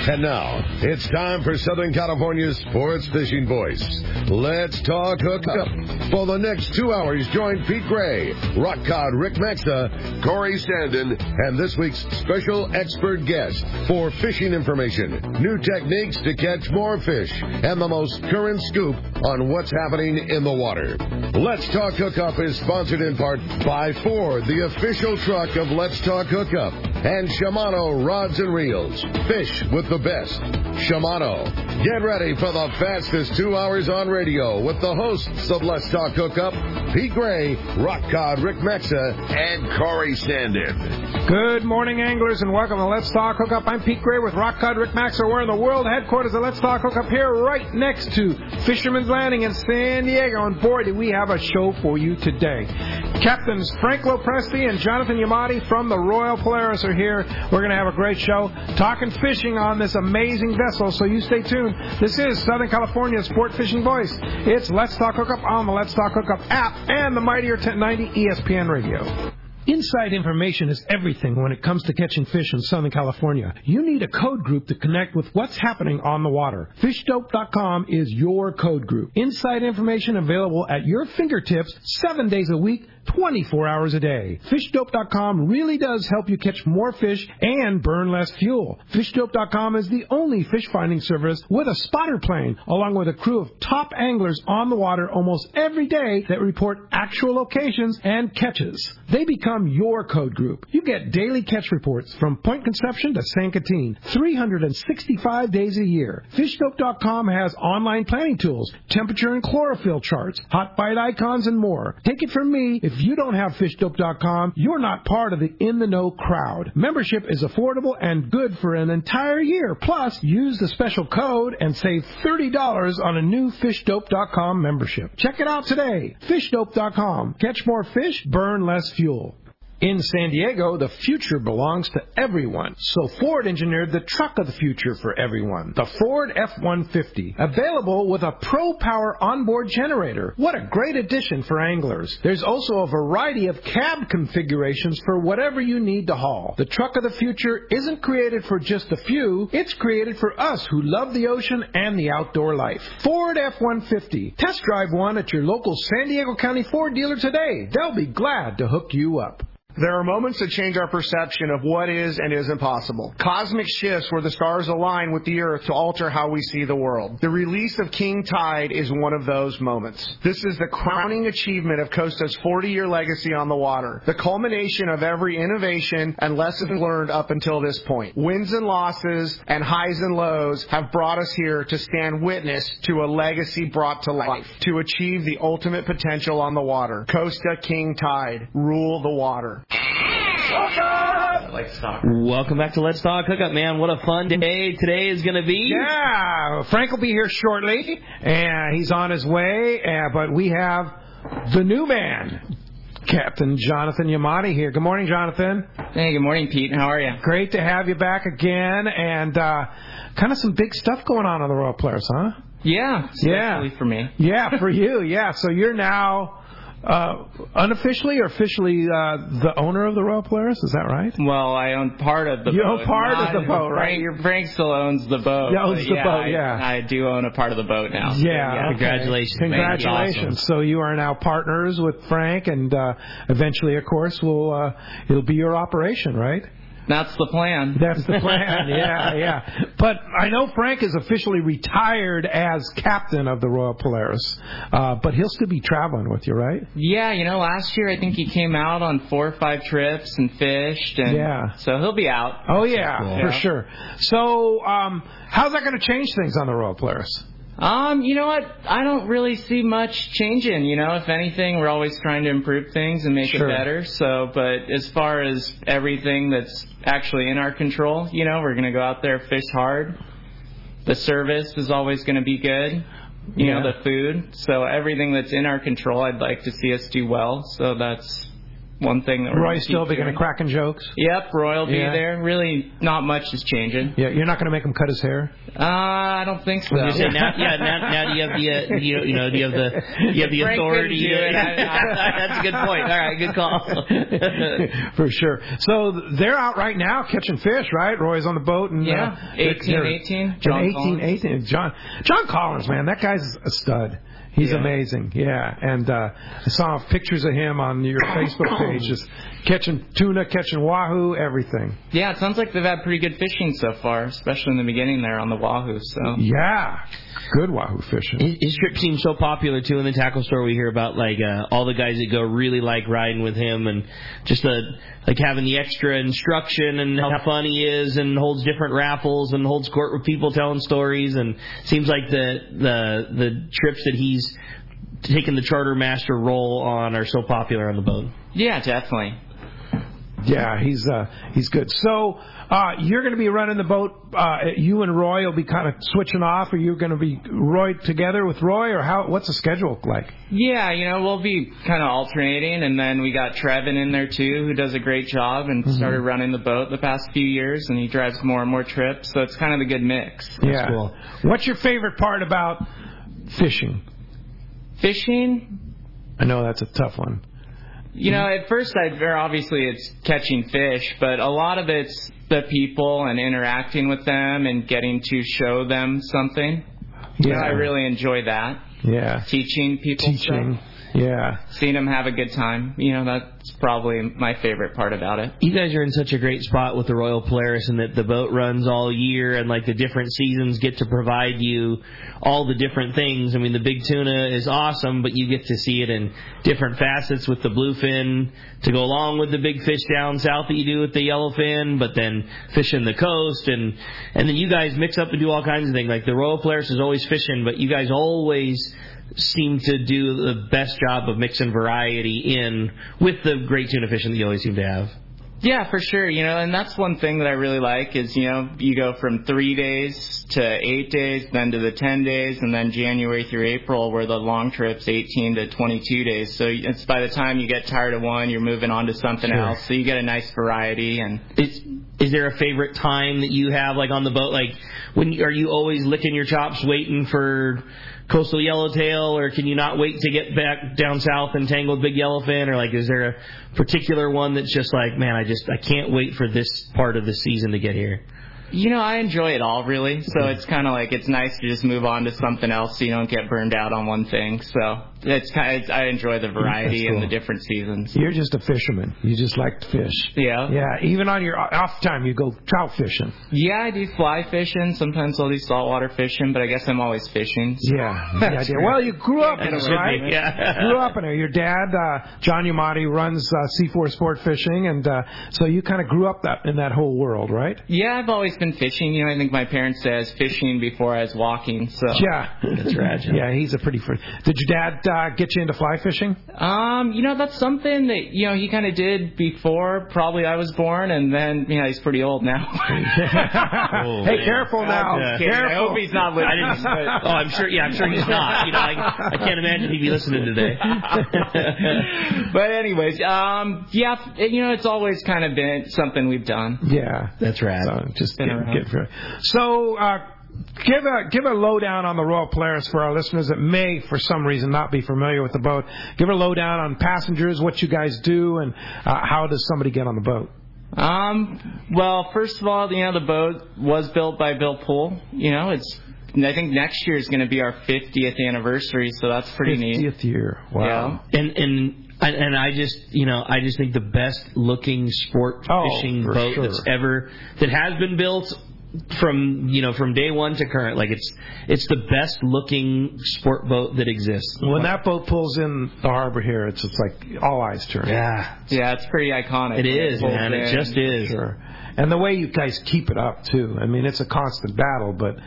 And now, it's time for Southern California's sports fishing voice. Let's talk hookup. For the next 2 hours, join Pete Gray, Rock Cod Rick Maxa, Corey Sandin, and this week's special expert guest for fishing information, new techniques to catch more fish, and the most current scoop on what's happening in the water. Let's Talk Hookup is sponsored in part by Ford, the official truck of Let's Talk Hookup, and Shimano Rods and Reels. Fish with the best. Shimano. Get ready for the fastest 2 hours on radio with the hosts of Let's Talk Hookup, Pete Gray, Rock Cod Rick Maxa, and Corey Sandin. Good morning, anglers, and welcome to Let's Talk Hookup. I'm Pete Gray with Rock Cod Rick Maxa. We're in the world headquarters of Let's Talk Hookup here right next to Fisherman's Landing in San Diego. And boy, do we have a show for you today. Captains Frank Lopresti and Jonathan Yamati from the Royal Polaris are here. We're going to have a great show talking fishing on this amazing vessel, so you stay tuned. This is Southern California's sport fishing voice. It's Let's Talk Hookup on the Let's Talk Hookup app and the mightier 1090 ESPN radio. Inside information is everything when it comes to catching fish in Southern California. You need a code group to connect with what's happening on the water. FishDope.com is your code group. Inside information available at your fingertips 7 days a week, 24 hours a day. FishDope.com really does help you catch more fish and burn less fuel. FishDope.com is the only fish finding service with a spotter plane, along with a crew of top anglers on the water almost every day that report actual locations and catches. They become your code group. You get daily catch reports from Point Conception to San Quintin, 365 days a year. FishDope.com has online planning tools, temperature and chlorophyll charts, hot bite icons, and more. Take it from me, if you don't have FishDope.com, you're not part of the in-the-know crowd. Membership is affordable and good for an entire year. Plus, use the special code and save $30 on a new FishDope.com membership. Check it out today. FishDope.com. Catch more fish, burn less fuel. In San Diego, the future belongs to everyone. So Ford engineered the truck of the future for everyone, the Ford F-150. Available with a Pro Power onboard generator. What a great addition for anglers. There's also a variety of cab configurations for whatever you need to haul. The truck of the future isn't created for just a few. It's created for us who love the ocean and the outdoor life. Ford F-150. Test drive one at your local San Diego County Ford dealer today. They'll be glad to hook you up. There are moments that change our perception of what is and isn't possible. Cosmic shifts where the stars align with the Earth to alter how we see the world. The release of King Tide is one of those moments. This is the crowning achievement of Costa's 40-year legacy on the water, the culmination of every innovation and lesson learned up until this point. Wins and losses and highs and lows have brought us here to stand witness to a legacy brought to life, to achieve the ultimate potential on the water. Costa King Tide, rule the water. Welcome back to Let's Talk Hookup, man. What a fun day today is going to be. Yeah, Frank will be here shortly, and he's on his way, but we have the new man, Captain Jonathan Yamati here. Good morning, Jonathan. Hey, good morning, Pete. How are you? Great to have you back again, and kind of some big stuff going on the Royal Polaris, huh? Yeah, especially for me. Yeah, for you, yeah. So you're now... unofficially or officially the owner of the Royal Polaris, is that right? Well, I own part of the boat. You own part of the boat, right? Frank still owns the boat. Yeah, owns the boat, yeah. I do own a part of the boat now. Yeah, so, okay. Congratulations. Congratulations. Awesome. So you are now partners with Frank, and eventually, of course, it'll be your operation, right? That's the plan. That's the plan, yeah. But I know Frank is officially retired as captain of the Royal Polaris, but he'll still be traveling with you, right? Yeah, last year I think he came out on 4 or 5 trips and fished, and so he'll be out. Oh, yeah, for sure. So how's that going to change things on the Royal Polaris? You know what? I don't really see much changing. If anything, we're always trying to improve things and make it better. So, but as far as everything that's actually in our control, we're going to go out there, fish hard. The service is always going to be good. You know, the food. So everything that's in our control, I'd like to see us do well. So that's one thing that Roy's still beginning cracking jokes? Yep, Roy will be there. Really, not much is changing. Yeah, you're not going to make him cut his hair? I don't think so. Now do you have the do you have the authority? That's a good point. All right, good call. For sure. So they're out right now catching fish, right? Roy's on the boat and 18. John Collins, man, that guy's a stud. He's amazing, and I saw pictures of him on your Facebook page, just catching tuna, catching wahoo, everything. Yeah, it sounds like they've had pretty good fishing so far, especially in the beginning there on the wahoo. So yeah, good wahoo fishing. His trip seems so popular too in the tackle store. We hear about like all the guys that go really like riding with him, and just like having the extra instruction and how fun he is, and holds different raffles and holds court with people telling stories, and seems like the trips that he's taken the charter master role on are so popular on the boat. Yeah, definitely. Yeah, he's good. So you're going to be running the boat. You and Roy will be kind of switching off. Are you going to be Roy together with Roy, or how? What's the schedule like? Yeah, we'll be kind of alternating, and then we got Trevin in there too, who does a great job and started running the boat the past few years, and he drives more and more trips. So it's kind of a good mix. Yeah. Cool. What's your favorite part about fishing? Fishing? I know that's a tough one. At first, obviously it's catching fish, but a lot of it's the people and interacting with them and getting to show them something. Yeah, I really enjoy that. Yeah, teaching people stuff. Yeah, seeing them have a good time. That's probably my favorite part about it. You guys are in such a great spot with the Royal Polaris, and that the boat runs all year, and like the different seasons get to provide you all the different things. I mean, the big tuna is awesome, but you get to see it in different facets with the bluefin to go along with the big fish down south that you do with the yellowfin, but then fishing the coast, and then you guys mix up and do all kinds of things. Like the Royal Polaris is always fishing, but you guys always seem to do the best job of mixing variety in with the great tuna fishing that you always seem to have. Yeah, for sure. And that's one thing that I really like is, you go from 3 days to 8 days, then to the 10 days, and then January through April where the long trip's 18 to 22 days. So it's by the time you get tired of one, you're moving on to something else. So you get a nice variety. And is there a favorite time that you have, like on the boat? Like, are you always licking your chops waiting for coastal yellowtail, or can you not wait to get back down south and tangle with big yellowfin? Or like, is there a particular one that's just like, man, I can't wait for this part of the season to get here? I enjoy it all, really. So it's kind of like it's nice to just move on to something else so you don't get burned out on one thing. So I enjoy the variety and the different seasons. You're just a fisherman. You just like to fish. Yeah. Yeah. Even on your off time, you go trout fishing. Yeah, I do fly fishing. Sometimes I'll do saltwater fishing, but I guess I'm always fishing. So. Yeah. Well, you grew up in it, right? Yeah. Grew up in it. Your dad, John Yamati, runs C4 Sport Fishing, and so you kind of grew up in that whole world, right? Yeah, I've always been fishing. I think my parents said I was fishing before I was walking. So yeah, that's right. Yeah, he's a pretty. Did your dad get you into fly fishing? That's something that he kind of did before probably I was born, and then he's pretty old now. Hey, careful now. Careful. I hope he's not listening. I'm sure. Yeah, I'm sure he's not. I can't imagine he'd be listening today. But anyways, it's always kind of been something we've done. Yeah, that's right. So just give a lowdown on the Royal Polaris for our listeners that may, for some reason, not be familiar with the boat. Give a lowdown on passengers, what you guys do, and how does somebody get on the boat? Well, first of all, the boat was built by Bill Poole. I think next year is going to be our 50th anniversary, so that's pretty neat. 50th year. Wow. Yeah. And I just think the best looking sport fishing boat that has been built from day one to current, like it's the best looking sport boat that exists. When that boat pulls in the harbor here, it's just like all eyes turn. Yeah, it's pretty iconic. It is, man. It just is. Sure. And the way you guys keep it up too. I mean, it's a constant battle, but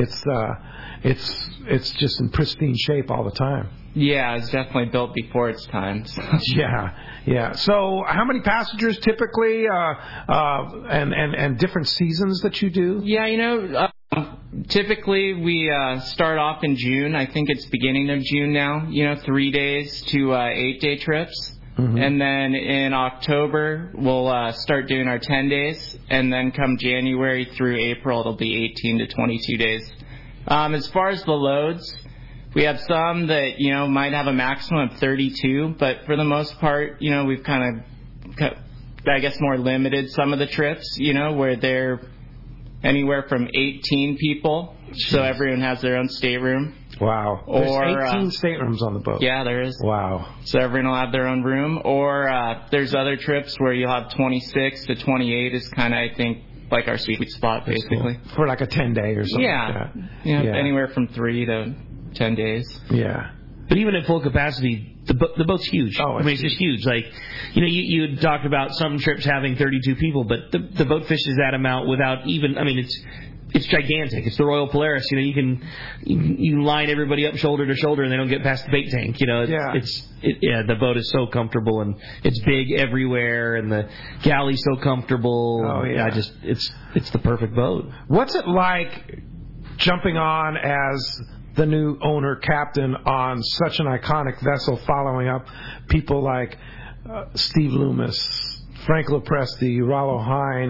it's just in pristine shape all the time. Yeah, it's definitely built before its time. So. Yeah. So, how many passengers typically, and different seasons that you do? Yeah, typically we start off in June. I think it's beginning of June now. 3 days to 8 day trips. Mm-hmm. And then in October, we'll start doing our 10 days. And then come January through April, it'll be 18 to 22 days. As far as the loads, we have some that, might have a maximum of 32. But for the most part, we've kind of, I guess, more limited some of the trips, where they're anywhere from 18 people. Jeez. So everyone has their own stateroom. Wow. There's 18 staterooms on the boat. Yeah, there is. Wow. So everyone will have their own room. Or there's other trips where you'll have 26 to 28 is kind of, I think, like our sweet spot, basically. Cool. For like a 10-day or something like that. Yeah, anywhere from 3 to 10 days. Yeah. But even at full capacity, the boat's huge. Oh, it's just huge. Like, you talked about some trips having 32 people, but the boat fishes that amount without even, it's gigantic. It's the Royal Polaris. You can line everybody up shoulder to shoulder and they don't get past the bait tank. The boat is so comfortable and it's big everywhere and the galley's so comfortable. Oh yeah. It's the perfect boat. What's it like jumping on as the new owner captain on such an iconic vessel, following up people like Steve Loomis, Frank Lopresti, Rollo Hine,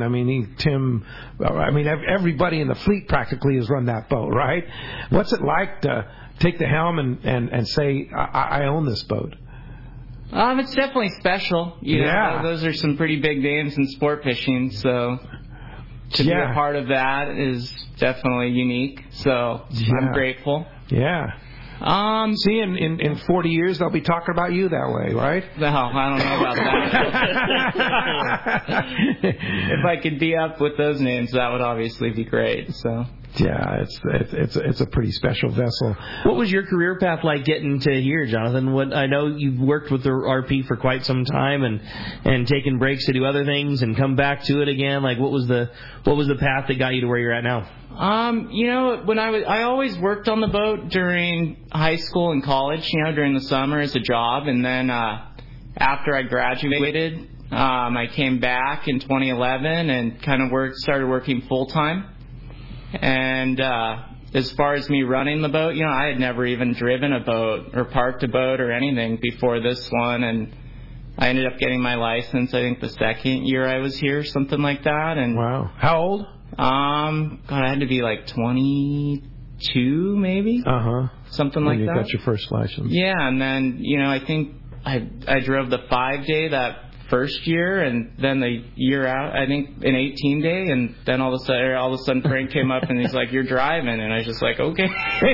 everybody in the fleet practically has run that boat, right? What's it like to take the helm and say, I own this boat? It's definitely special. Those are some pretty big names in sport fishing, so to be a part of that is definitely unique. So I'm grateful. Yeah. See, in 40 years, they'll be talking about you that way, right? No, I don't know about that. If I could be up with those names, that would obviously be great. So. Yeah, it's a pretty special vessel. What was your career path like getting to here, Jonathan? I know you've worked with the RP for quite some time and taken breaks to do other things and come back to it again. Like, what was the path that got you to where you're at now? When I always worked on the boat during high school and college, during the summer as a job. And then, after I graduated, I came back in 2011 and kind of started working full time. And, as far as me running the boat, I had never even driven a boat or parked a boat or anything before this one. And I ended up getting my license, I think the second year I was here, something like that. And wow. How old? I had to be like 22, maybe. Something like that. You got your first license. Yeah, and then I think I drove the 5-day that first year, and then the year out, I think an 18-day, and then all of a sudden Frank came up and he's like, "You're driving," and I was just like, "Okay."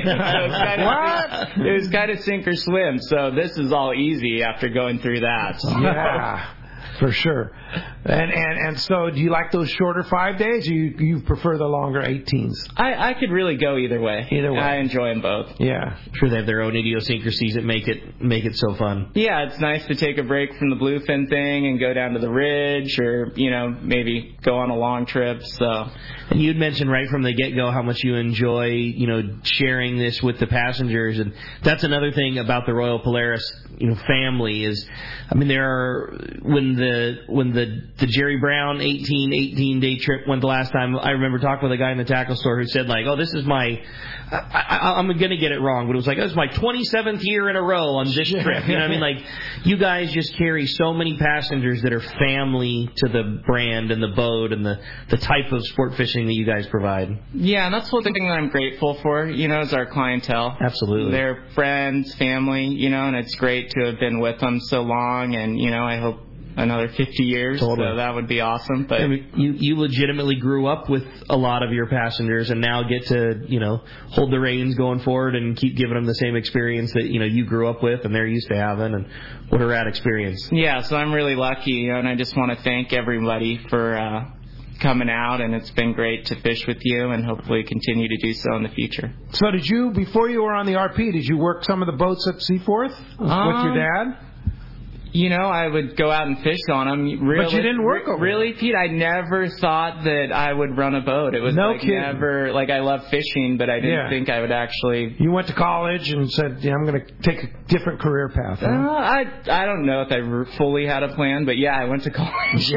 It was kind of sink or swim. So this is all easy after going through that. So. Yeah. For sure. And so do you like those shorter 5 days, or you prefer the longer 18s? I could really go either way. Either way. I enjoy them both. Yeah. I'm sure they have their own idiosyncrasies that make it so fun. Yeah, it's nice to take a break from the bluefin thing and go down to the ridge, or, maybe go on a long trip. So. And you'd mentioned right from the get-go how much you enjoy, sharing this with the passengers. And that's another thing about the Royal Polaris, family is, there are, when the Jerry Brown 18-day trip went the last time, I remember talking with a guy in the tackle store who said, like, "Oh, this is my, I'm going to get it wrong, but it was like, this is my 27th year in a row on this trip." You know what I mean? Like, you guys just carry so many passengers that are family to the brand and the boat and the type of sport fishing that you guys provide. Yeah, and that's one thing that I'm grateful for, is our clientele. Absolutely. They're friends, family, and it's great to have been with them so long, and, I hope another 50 years, totally. So that would be awesome. But you legitimately grew up with a lot of your passengers and now get to, hold the reins going forward and keep giving them the same experience that, you grew up with and they're used to having, and what a rad experience. Yeah, so I'm really lucky, and I just want to thank everybody for coming out, and it's been great to fish with you and hopefully continue to do so in the future. So before you were on the RP, did you work some of the boats at Seaforth with your dad? I would go out and fish on them. But you didn't work over Really, Pete? I never thought that I would run a boat. It was never, I love fishing, but I didn't think I would actually. You went to college and said, "Yeah, I'm going to take a different career path." Huh? I don't know if I fully had a plan, but yeah, I went to college.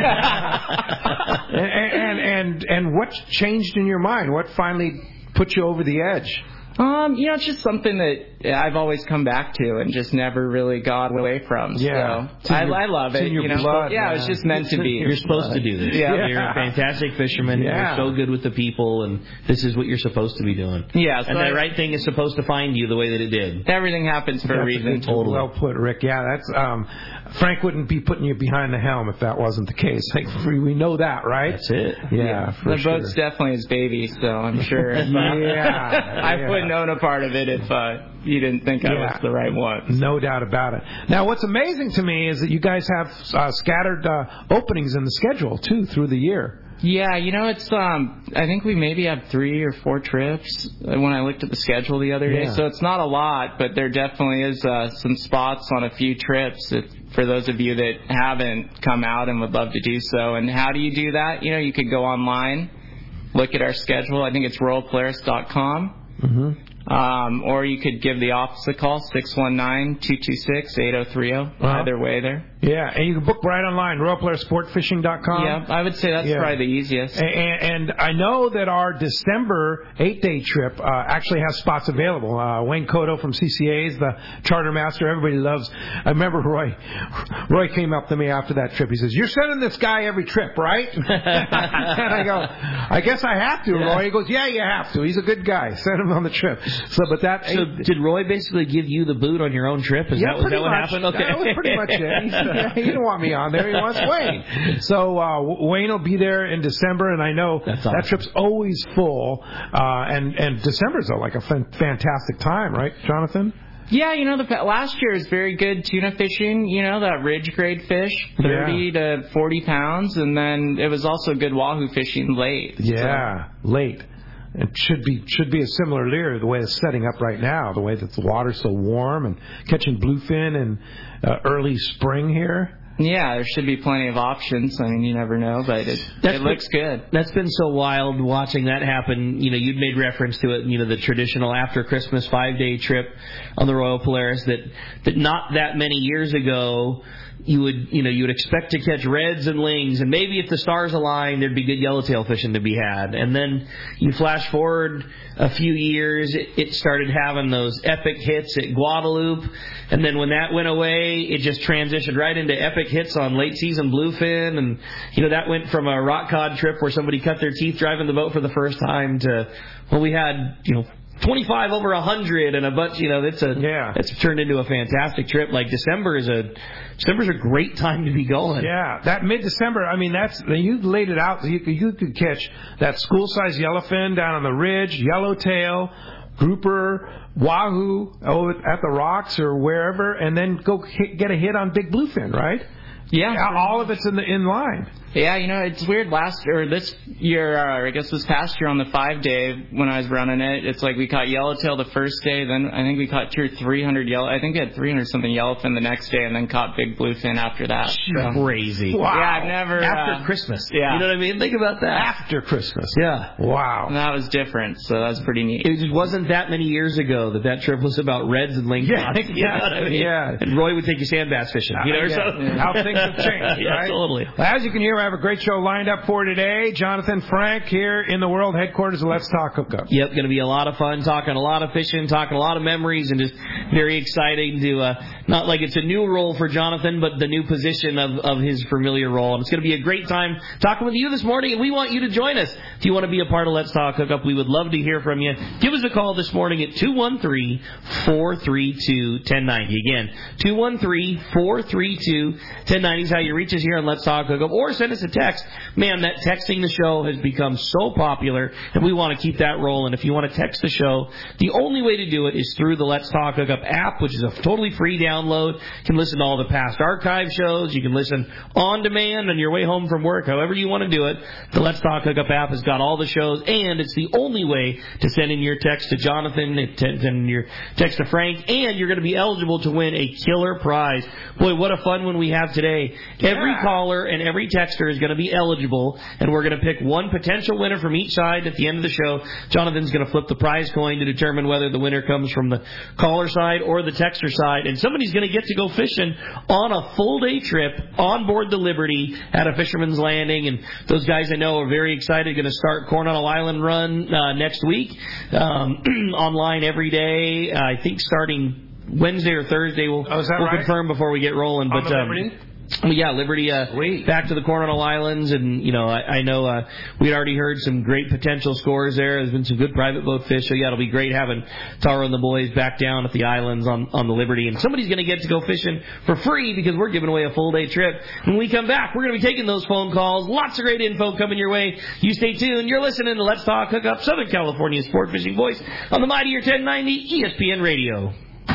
and what changed in your mind? What finally put you over the edge? It's just something that I've always come back to and just never really got away from. Yeah. So I love it. Blood, yeah, it was just meant to be. You're supposed to do this. Yeah. You're a fantastic fisherman. Yeah. You're so good with the people, and this is what you're supposed to be doing. Yeah. So and the right thing is supposed to find you the way that it did. Everything happens for a reason. Totally. Well put, Rick. Yeah, that's Frank wouldn't be putting you behind the helm if that wasn't the case. Like, we know that, right? That's it. Yeah, for the sure. boat's definitely his baby, so I'm sure. I wouldn't own a part of it if you didn't think I was the right one. No doubt about it. Now, what's amazing to me is that you guys have scattered openings in the schedule too through the year. Yeah, it's I think we maybe have 3 or 4 trips when I looked at the schedule the other day. So it's not a lot, but there definitely is some spots on a few trips for those of you that haven't come out and would love to do so. And how do you do that? You could go online, look at our schedule. I think it's royalpolaris.com. Mm-hmm. Or you could give the office a call, 619-226-8030. Either way there. Yeah, and you can book right online, royalpolairsportfishing.com. Yeah, I would say that's probably the easiest. And I know that our December 8-day trip actually has spots available. Wayne Cotto from CCA is the charter master. Everybody loves. I remember Roy came up to me after that trip. He says, "You're sending this guy every trip, right?" And I go, "I guess I have to, Roy." He goes, "Yeah, you have to. He's a good guy. Send him on the trip." So did Roy basically give you the boot on your own trip? Is that what happened? Okay. That was pretty much it. He didn't want me on there. He wants Wayne. So Wayne will be there in December, and I know that trip's always full. And December's like a fantastic time, right, Jonathan? Yeah, last year was very good tuna fishing, that ridge grade fish, 30 to 40 pounds, and then it was also good wahoo fishing late. Yeah, late. It should be a similar lure the way it's setting up right now, the way that the water's so warm and catching bluefin in early spring here. Yeah, there should be plenty of options. I mean, you never know, but it looks good. That's been so wild watching that happen. You'd made reference to it, the traditional after Christmas 5-day trip on the Royal Polaris that not that many years ago you would expect to catch reds and lings, and maybe if the stars aligned, there'd be good yellowtail fishing to be had. And then you flash forward a few years, it started having those epic hits at Guadalupe, and then when that went away, it just transitioned right into epic hits on late season bluefin, and that went from a rock cod trip where somebody cut their teeth driving the boat for the first time to, well, we had 25 over 100 and a bunch. It's turned into a fantastic trip. Like December's a great time to be going. Yeah, that mid-December. I mean, you laid it out. You could catch that school-sized yellowfin down on the ridge, yellowtail, grouper, wahoo at the rocks or wherever, and then go get a hit on big bluefin, right? Yeah, all of it's in line. Yeah, it's weird. This year, I guess this past year on the 5-day when I was running it, it's like we caught yellowtail the first day, then I think we caught 200 or 300 I think we had 300 something yellowfin the next day, and then caught big bluefin after that. So. Crazy. Wow. Yeah, I've never after Christmas. Yeah, you know what I mean? Think about that. After Christmas. Yeah. Wow. And that was different. So that's pretty neat. It just wasn't that many years ago that trip was about reds and lingcod. You know what I mean? Yeah. And Roy would take you sand bass fishing. Or something. How things have changed. Yeah, right? totally. As you can hear, I have a great show lined up for today. Jonathan, Frank here in the world headquarters of Let's Talk Hookup. Yep, going to be a lot of fun, talking a lot of fishing, talking a lot of memories, and just very exciting to, not like it's a new role for Jonathan, but the new position of his familiar role. And it's going to be a great time talking with you this morning, and we want you to join us. If you want to be a part of Let's Talk Hookup, we would love to hear from you. Give us a call this morning at 213-432-1090. Again, 213-432-1090 is how you reach us here on Let's Talk Hookup, or send us a text. Man, that texting the show has become so popular, and we want to keep that rolling. If you want to text the show, the only way to do it is through the Let's Talk Hookup app, which is a totally free download. You can listen to all the past archive shows. You can listen on demand on your way home from work, however you want to do it. The Let's Talk Hookup app has got all the shows, and it's the only way to send in your text to Jonathan, send in your text to Frank, and you're going to be eligible to win a killer prize. Boy, what a fun one we have today. Every caller and every texter texter is going to be eligible, and we're going to pick one potential winner from each side at the end of the show. Jonathan's going to flip the prize coin to determine whether the winner comes from the caller side or the texter side, and somebody's going to get to go fishing on a full-day trip on board the Liberty at a Fisherman's Landing, and those guys I know are very excited. Going to start Coronado Island run next week, online every day. I think starting Wednesday or Thursday. We'll confirm before we get rolling. But Liberty back to the Coronado Islands, and I know we'd already heard some great potential scores there. There's been some good private boat fish, so it'll be great having Taro and the boys back down at the islands on the Liberty, and somebody's going to get to go fishing for free because we're giving away a full day trip. When we come back, we're going to be taking those phone calls. Lots of great info coming your way. You stay tuned. You're listening to Let's Talk Hookup, Southern California's sport fishing voice on the Mightier 1090 ESPN Radio.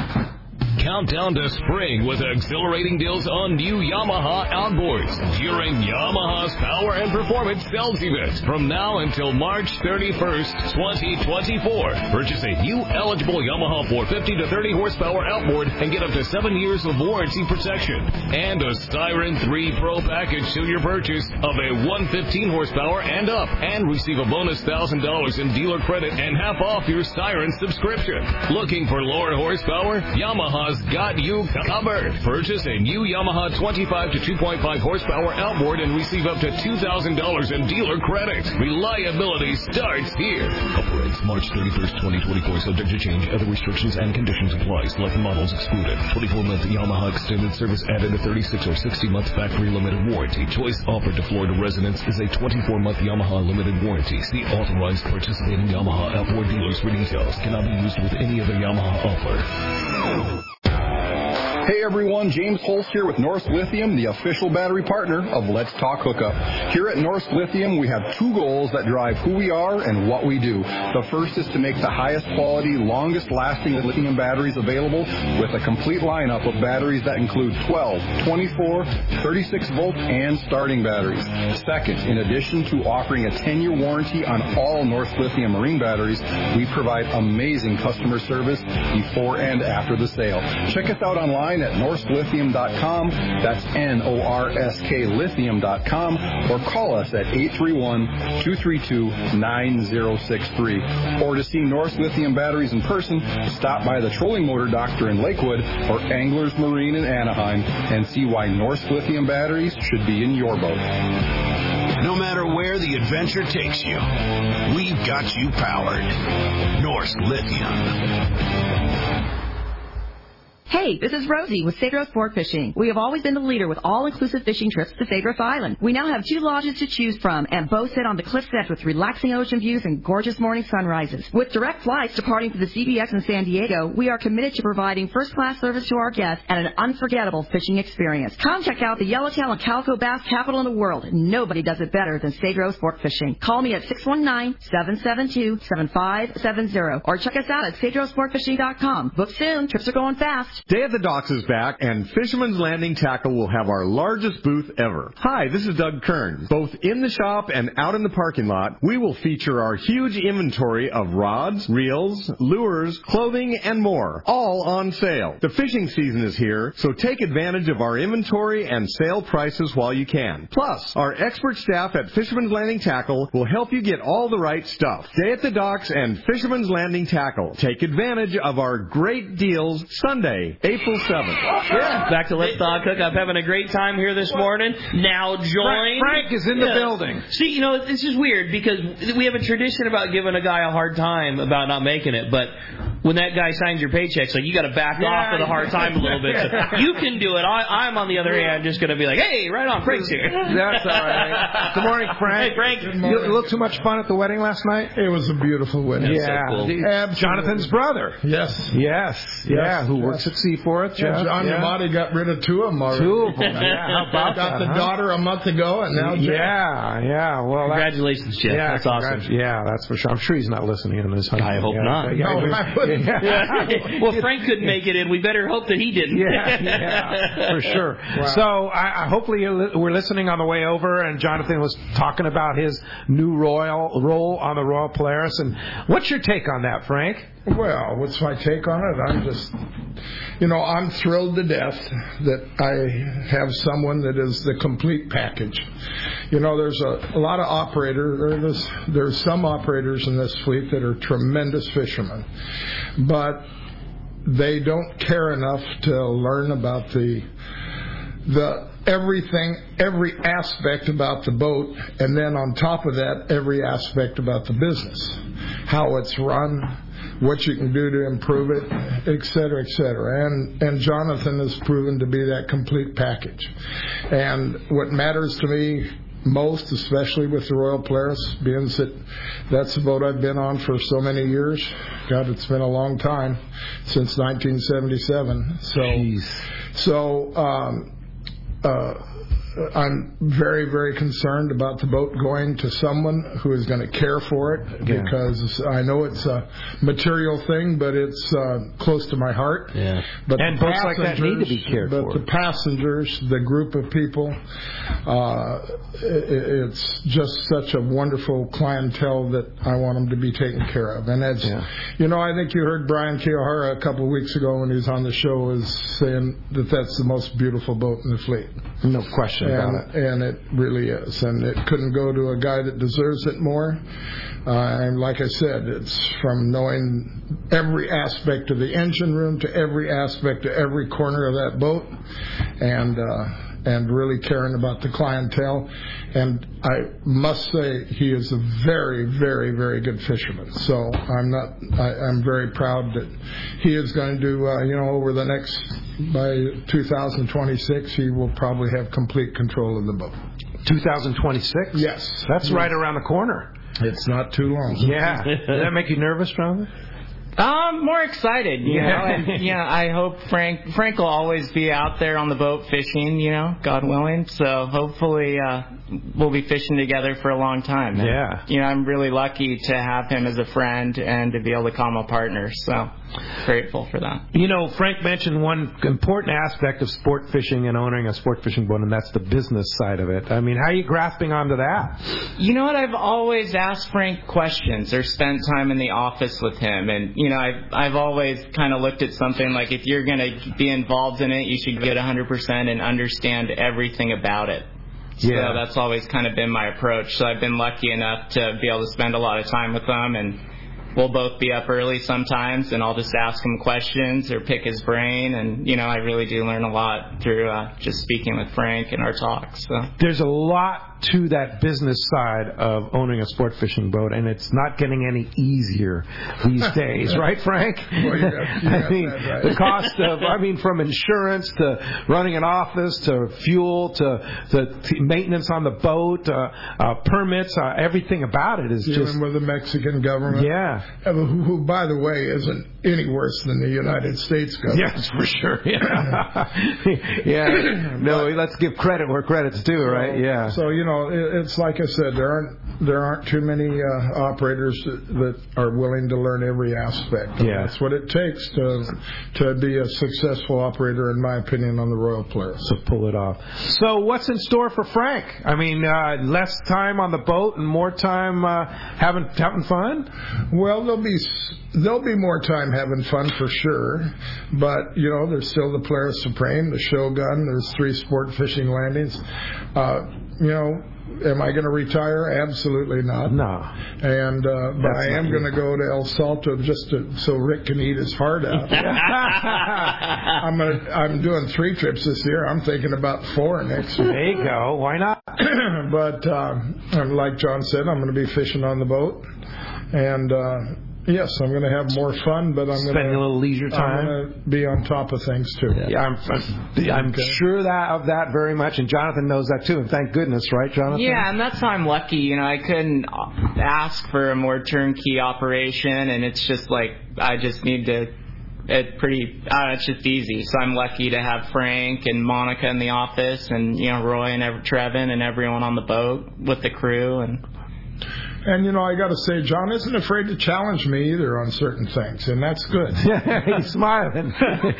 Countdown to spring with exhilarating deals on new Yamaha outboards during Yamaha's Power and Performance Sales Event from now until March 31st, 2024. Purchase a new eligible Yamaha 450 to 30 horsepower outboard and get up to 7 years of warranty protection and a Styron 3 Pro package to your purchase of a 115 horsepower and up, and receive a bonus $1,000 in dealer credit and half off your Styron subscription. Looking for lower horsepower? Yamaha's got you covered. Purchase a new Yamaha 25 to 2.5 horsepower outboard and receive up to $2,000 in dealer credit. Reliability starts here. Operates March 31st, 2024. Subject to change. Other restrictions and conditions apply. Select models excluded. 24-month Yamaha extended service added. A 36 or 60-month factory limited warranty. Choice offered to Florida residents is a 24-month Yamaha limited warranty. See authorized participating Yamaha outboard dealers for details. Cannot be used with any other Yamaha offer. Hey everyone, James Holst here with Norsk Lithium, the official battery partner of Let's Talk Hookup. Here at Norsk Lithium, we have two goals that drive who we are and what we do. The first is to make the highest quality, longest lasting lithium batteries available with a complete lineup of batteries that include 12, 24, 36 volt and starting batteries. Second, in addition to offering a 10-year warranty on all Norsk Lithium marine batteries, we provide amazing customer service before and after the sale. Check us out online at norsklithium.com, that's N-O-R-S-K lithium.com, or call us at 831-232-9063. Or to see Norsk Lithium batteries in person, stop by the Trolling Motor Doctor in Lakewood or Anglers Marine in Anaheim and see why Norsk Lithium batteries should be in your boat. No matter where the adventure takes you, we've got you powered. Norsk Lithium. Hey, this is Rosie with Cedros Sport Fishing. We have always been the leader with all-inclusive fishing trips to Cedros Island. We now have 2 lodges to choose from and both sit on the cliff's edge with relaxing ocean views and gorgeous morning sunrises. With direct flights departing to the CBX in San Diego, we are committed to providing first-class service to our guests and an unforgettable fishing experience. Come check out the yellowtail and calico bass capital in the world. Nobody does it better than Cedros Sport Fishing. Call me at 619-772-7570 or check us out at cedrosportfishing.com. Book soon. Trips are going fast. Day at the Docks is back, and Fisherman's Landing Tackle will have our largest booth ever. Hi, this is Doug Kern. Both in the shop and out in the parking lot, we will feature our huge inventory of rods, reels, lures, clothing, and more, all on sale. The fishing season is here, so take advantage of our inventory and sale prices while you can. Plus, our expert staff at Fisherman's Landing Tackle will help you get all the right stuff. Day at the Docks and Fisherman's Landing Tackle. Take advantage of our great deals Sunday, April 7th. Yeah. Back to Let's Talk Hookup. Having a great time here this morning. Now joined. Frank is in the building. See, this is weird because we have a tradition about giving a guy a hard time about not making it, but when that guy signs your paychecks, you got to back off of the hard time a little bit. So you can do it. I'm on the other hand just going to be like, hey, right on, Frank's here. That's all right. Good morning, Frank. Hey, Frank. You had a little too much fun at the wedding last night? It was a beautiful wedding. Yeah. So cool. Jonathan's brother. Yes. Yeah, who works at Seaforth. John Yamati got rid of 2 of them already. 2 of them. Yeah, how about got the daughter a month ago, and now Yeah. Well, congratulations, Jeff. That's awesome. Yeah, that's for sure. I'm sure he's not listening in this. I hope not. No, I wouldn't Well, Frank couldn't make it in. We better hope that he didn't. Yeah, for sure. Wow. So I hopefully we're listening on the way over, and Jonathan was talking about his new role on the Royal Polaris. And what's your take on that, Frank? Well, what's my take on it? I'm just, I'm thrilled to death that I have someone that is the complete package. There's a lot of operators, there's some operators in this fleet that are tremendous fishermen, but they don't care enough to learn about the everything, every aspect about the boat, and then on top of that, every aspect about the business, how it's run, what you can do to improve it, et cetera, et cetera. And Jonathan has proven to be that complete package. And what matters to me most, especially with the Royal Polaris, being that's the boat I've been on for so many years. God, it's been a long time, since 1977. I'm very, very concerned about the boat going to someone who is going to care for it, because I know it's a material thing, but it's close to my heart. Yeah. But and boats like that need to be cared for. But the passengers, the group of people, it's just such a wonderful clientele that I want them to be taken care of. And that's, I think you heard Brian Kiohara a couple of weeks ago when he was on the show was saying that that's the most beautiful boat in the fleet. No question about it. And it really is. And it couldn't go to a guy that deserves it more. And like I said, it's from knowing every aspect of the engine room to every aspect of every corner of that boat, and really caring about the clientele. And I must say he is a very, very, very good fisherman. So I'm very proud that he is going to do, over the next, by 2026, he will probably have complete control of the boat. 2026? Yes. That's right around the corner. It's not too long. Yeah. Does that make you nervous, Jonathan? More excited, you know, and I hope Frank will always be out there on the boat fishing, God willing. So hopefully we'll be fishing together for a long time. And, I'm really lucky to have him as a friend and to be able to call him a partner. So grateful for that. Frank mentioned one important aspect of sport fishing and owning a sport fishing boat, and that's the business side of it. I mean, how are you grasping onto that? You know what? I've always asked Frank questions or spent time in the office with him, and I've always kind of looked at something like, if you're going to be involved in it, you should get 100% and understand everything about it. So that's always kind of been my approach. So I've been lucky enough to be able to spend a lot of time with him, and we'll both be up early sometimes, and I'll just ask him questions or pick his brain. And, I really do learn a lot through just speaking with Frank and our talks. So. There's a lot to that business side of owning a sport fishing boat, and it's not getting any easier these days, right, Frank? Well, right. The cost of, from insurance to running an office to fuel to maintenance on the boat, permits, everything about it is dealing just with the Mexican government. Yeah. Who, by the way, isn't any worse than the United States government. Yes, for sure. Yeah. No, let's give credit where credit's due, right? Yeah. So, it's like I said, there aren't too many operators that are willing to learn every aspect. Yeah. That's what it takes to be a successful operator, in my opinion, on the Royal Polaris. So pull it off. So what's in store for Frank? Less time on the boat and more time having fun? Well, there'll be more time having fun for sure, but there's still the Polaris Supreme, the Shogun. There's 3 sport fishing landings. Am I going to retire? Absolutely not. No. And but I am going to go to El Salto just so Rick can eat his heart out. I'm doing 3 trips this year. I'm thinking about 4 next year. There you go. Why not? But like John said, I'm going to be fishing on the boat, and yes, I'm going to have more fun, but I'm going to spend a little leisure time. I'm going to be on top of things too. Yeah, I'm sure of that very much, and Jonathan knows that too. And thank goodness, right, Jonathan? Yeah, and that's how I'm lucky. I couldn't ask for a more turnkey operation, and it's just like I just need to. It's just easy. So I'm lucky to have Frank and Monica in the office, and Roy and Trevin and everyone on the boat with the crew and. And, I got to say, John isn't afraid to challenge me either on certain things, and that's good. He's smiling.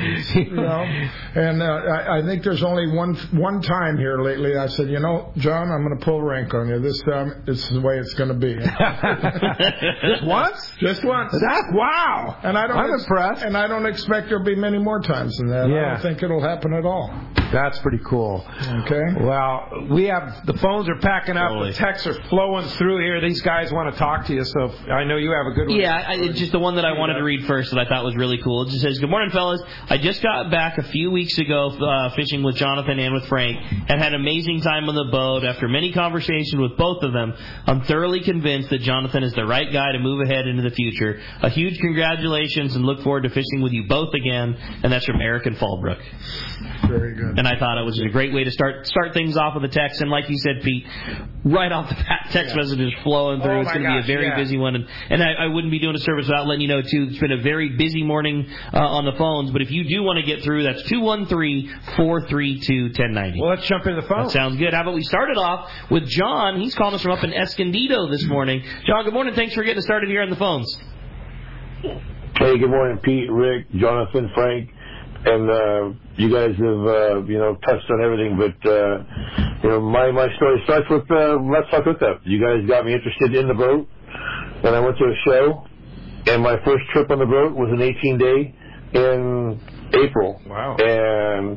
And I think there's only one time here lately I said, John, I'm going to pull rank on you. This time, this is the way it's going to be. Just once? Just once. Wow. And I'm impressed. And I don't expect there'll be many more times than that. Yeah. I don't think it'll happen at all. That's pretty cool. Okay. Well, the phones are packing up. Totally. The texts are flowing through here. These guys want to talk to you, so I know you have a good one. Yeah, it's just the one that I wanted to read first that I thought was really cool. It just says, "Good morning, fellas. I just got back a few weeks ago fishing with Jonathan and with Frank, and had an amazing time on the boat. After many conversations with both of them, I'm thoroughly convinced that Jonathan is the right guy to move ahead into the future. A huge congratulations, and look forward to fishing with you both again." And that's from Eric and Fallbrook. Very good. And I thought it was a great way to start things off with a text. And like you said, Pete, right off the bat, text messages flowing through. It's going to be a very busy one. And I wouldn't be doing a service without letting you know, too, it's been a very busy morning on the phones. But if you do want to get through, that's 213-432-1090. Well, let's jump into the phone. That sounds good. How about we start it off with John? He's calling us from up in Escondido this morning. John, good morning. Thanks for getting us started here on the phones. Hey, good morning, Pete, Rick, Jonathan, Frank. And you guys have, touched on everything. But, my story starts with Let's Talk Hookup. You guys got me interested in the boat. And I went to a show. And my first trip on the boat was an 18-day in April. Wow. And,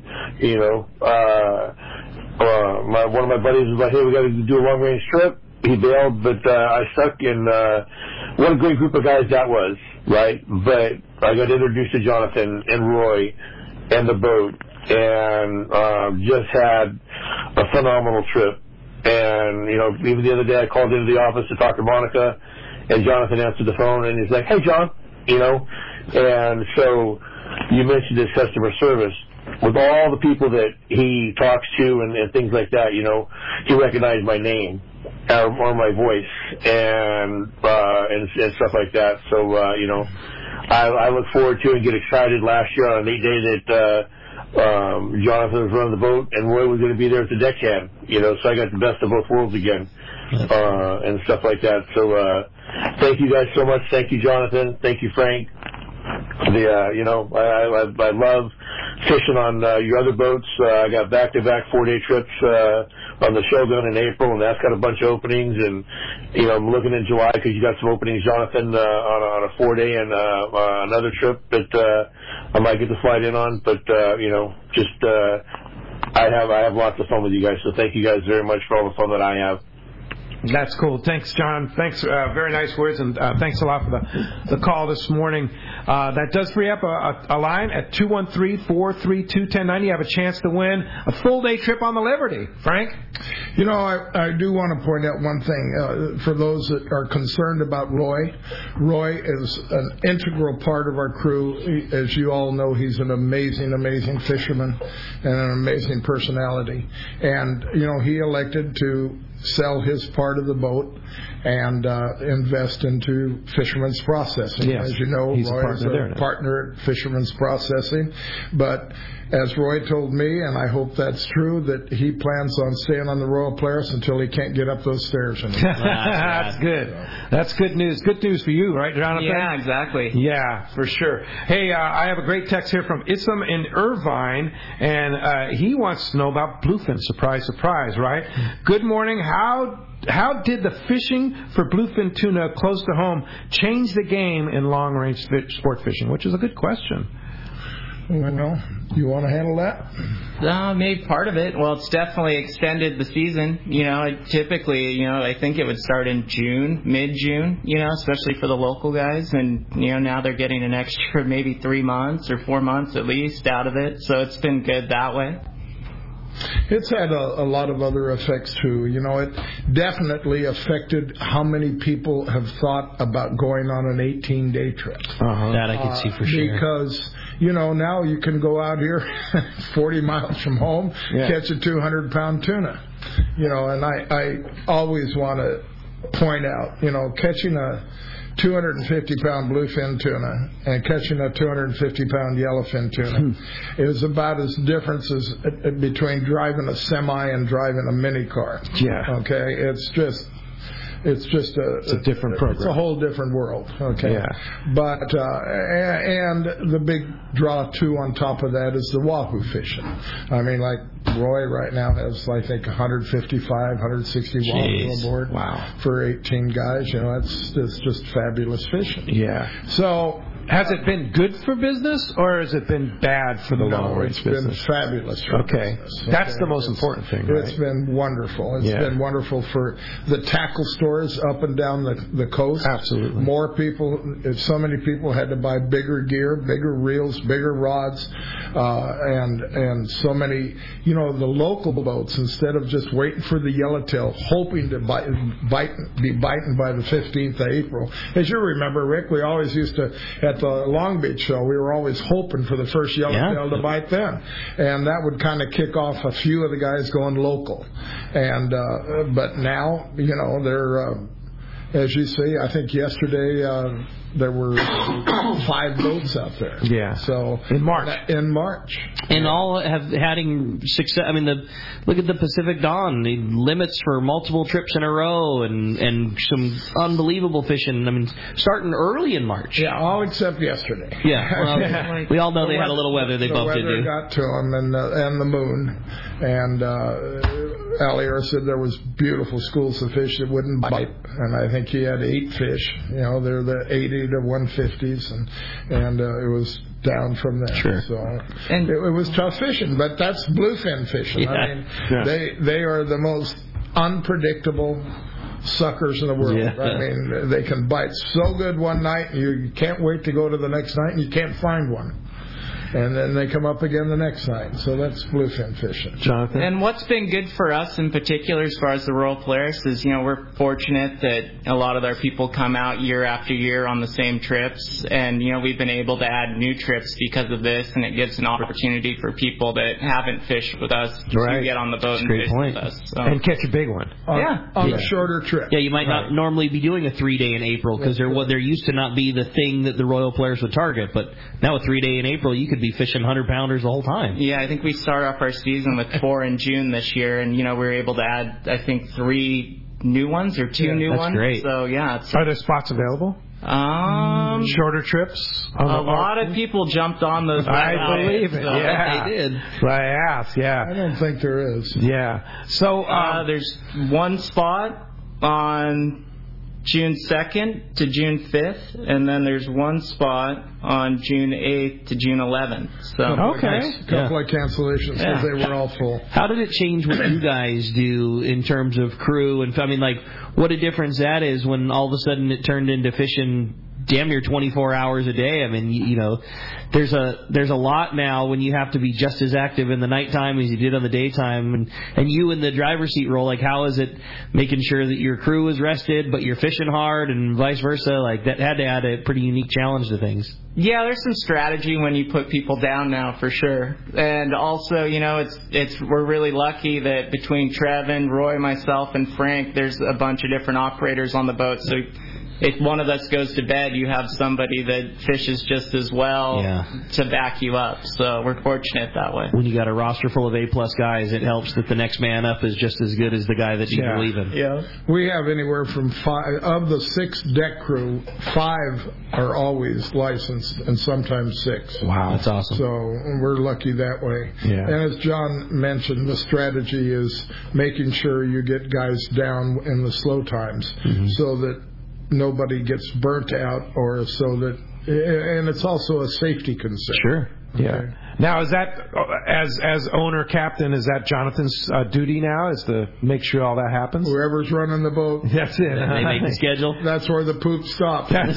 one of my buddies was like, hey, we got to do a long-range trip. He bailed, but I stuck. And what a great group of guys that was, right? But I got introduced to Jonathan and Roy and the boat, and just had a phenomenal trip. And, even the other day I called into the office to talk to Monica, and Jonathan answered the phone, and he's like, hey, John, And so you mentioned his customer service. With all the people that he talks to and things like that, he recognized my name or my voice and stuff like that. So, I look forward to and get excited last year on a neat day that Jonathan was running the boat and Roy was going to be there at the deckhand. So I got the best of both worlds again and stuff like that. So thank you guys so much. Thank you, Jonathan. Thank you, Frank. I love fishing on your other boats. I got back-to-back 4-day trips on the Shogun in April, and that's got a bunch of openings. And I'm looking in July because you got some openings, Jonathan, on a 4-day and another trip that I might get to fly in on. But I have lots of fun with you guys. So thank you guys very much for all the fun that I have. That's cool. Thanks, John. Thanks. Very nice words, and thanks a lot for the call this morning. That does free up a line at 213-432-1090. You have a chance to win a full-day trip on the Liberty. Frank? I do want to point out one thing. For those that are concerned about Roy, Roy is an integral part of our crew. As you all know, he's an amazing, amazing fisherman and an amazing personality. And, he elected to sell his part of the boat and invest into Fisherman's Processing. Yes, as you know, he's Roy is a partner at Fisherman's Processing. But as Roy told me, and I hope that's true, that he plans on staying on the Royal Polaris until he can't get up those stairs anymore. That's good. That's good news. Good news for you, right, Jonathan? Yeah, exactly. Yeah, for sure. Hey, I have a great text here from Issam in Irvine, and he wants to know about bluefin. Surprise, surprise, right? Good morning. How did the fishing for bluefin tuna close to home change the game in long-range sport fishing? Which is a good question. Well, you want to handle that? Maybe part of it. Well, it's definitely extended the season. Typically, I think it would start in June, mid-June, especially for the local guys. And, now they're getting an extra maybe 3 months or 4 months at least out of it. So it's been good that way. It's had a lot of other effects, too. It definitely affected how many people have thought about going on an 18-day trip. That I can see for sure. Because, now you can go out here 40 miles from home, catch a 200-pound tuna. And I always want to point out, catching a 250-pound bluefin tuna and catching a 250-pound yellowfin tuna is about as different as between driving a semi and driving a mini car. Yeah. Okay? It's just It's just a different program. It's a whole different world. Okay. Yeah. But and the big draw too on top of that is the wahoo fishing. I mean, like Roy right now has, I think, 155, 160 wahoo aboard. Wow. For 18 guys. You know, it's just fabulous fishing. Yeah. So. Has it been good for business, or has it been bad for the long-range business? It's been fabulous for business. Okay. That's the most important thing, right? It's been wonderful. It's been wonderful for the tackle stores up and down the coast. Absolutely. More people, so many people had to buy bigger gear, bigger reels, bigger rods, and so many, you know, the local boats, instead of just waiting for the yellowtail, hoping to be biting by the 15th of April. As you remember, Rick, we always used to, at the Long Beach show, we were always hoping for the first yellowtail to bite then, and that would kind of kick off a few of the guys going local. And but now, you know, they're as you see, I think yesterday there were 5 boats out there. Yeah. So in March. And all having success. I mean, look at the Pacific Dawn. The limits for multiple trips in a row and some unbelievable fishing. I mean, starting early in March. Yeah, all except yesterday. Yeah. Well, we all know they had a little weather they bumped into. The weather got to them and the moon. And Alier said there was beautiful schools of fish that wouldn't bite. And I think he had 8 fish. You know, they're the 80 to 150s, and it was down from there. Sure. So and it was tough fishing, but that's bluefin fishing. Yeah. I mean, they are the most unpredictable suckers in the world. Yeah. I mean, they can bite so good one night, and you can't wait to go to the next night, and you can't find one. And then they come up again the next night. So that's bluefin fishing. Jonathan? And what's been good for us in particular as far as the Royal Polaris is, you know, we're fortunate that a lot of our people come out year after year on the same trips. And, you know, we've been able to add new trips because of this. And it gives an opportunity for people that haven't fished with us to get on the boat and fish with us. So. And catch a big one. On a shorter trip. Yeah, you might not normally be doing a 3-day in April because there used to not be the thing that the Royal Polaris would target. But now a 3-day in April, you could be fishing 100-pounders the whole time. Yeah, I think we started off our season with 4 in June this year, and, you know, we were able to add, I think, 3 new ones or 2 new ones. That's great. So, yeah. Are there spots available? Shorter trips? A lot of people jumped on those. I believe it. So Yeah. They did. I asked, yeah. I don't think there is. Yeah. So there's one spot on June 2nd to June 5th, and then there's one spot on June 8th to June 11th. So a couple of cancellations because they were all full. How did it change what you guys do in terms of crew? And I mean, like, what a difference that is when all of a sudden it turned into fishing damn near 24 hours a day. I mean, you know, there's a lot now when you have to be just as active in the nighttime as you did on the daytime, and you in the driver's seat role, like, how is it making sure that your crew is rested but you're fishing hard and vice versa? Like, that had to add a pretty unique challenge to things. Yeah, there's some strategy when you put people down now, for sure. And also, you know, we're really lucky that between Trevin, Roy, myself, and Frank, there's a bunch of different operators on the boat. So if one of us goes to bed, you have somebody that fishes just as well to back you up. So we're fortunate that way. When you got a roster full of A-plus guys, it helps that the next man up is just as good as the guy that you believe in. Yeah. We have anywhere from 5 of the 6 deck crew, 5 are always licensed, and sometimes 6. Wow, that's awesome. So we're lucky that way. Yeah. And as John mentioned, the strategy is making sure you get guys down in the slow times so that nobody gets burnt out, or so that, and it's also a safety concern. Sure. Yeah. Now, is that, as owner captain, is that Jonathan's duty now, is to make sure all that happens? Whoever's running the boat. That's it. They make the schedule. That's where the poop stops. That's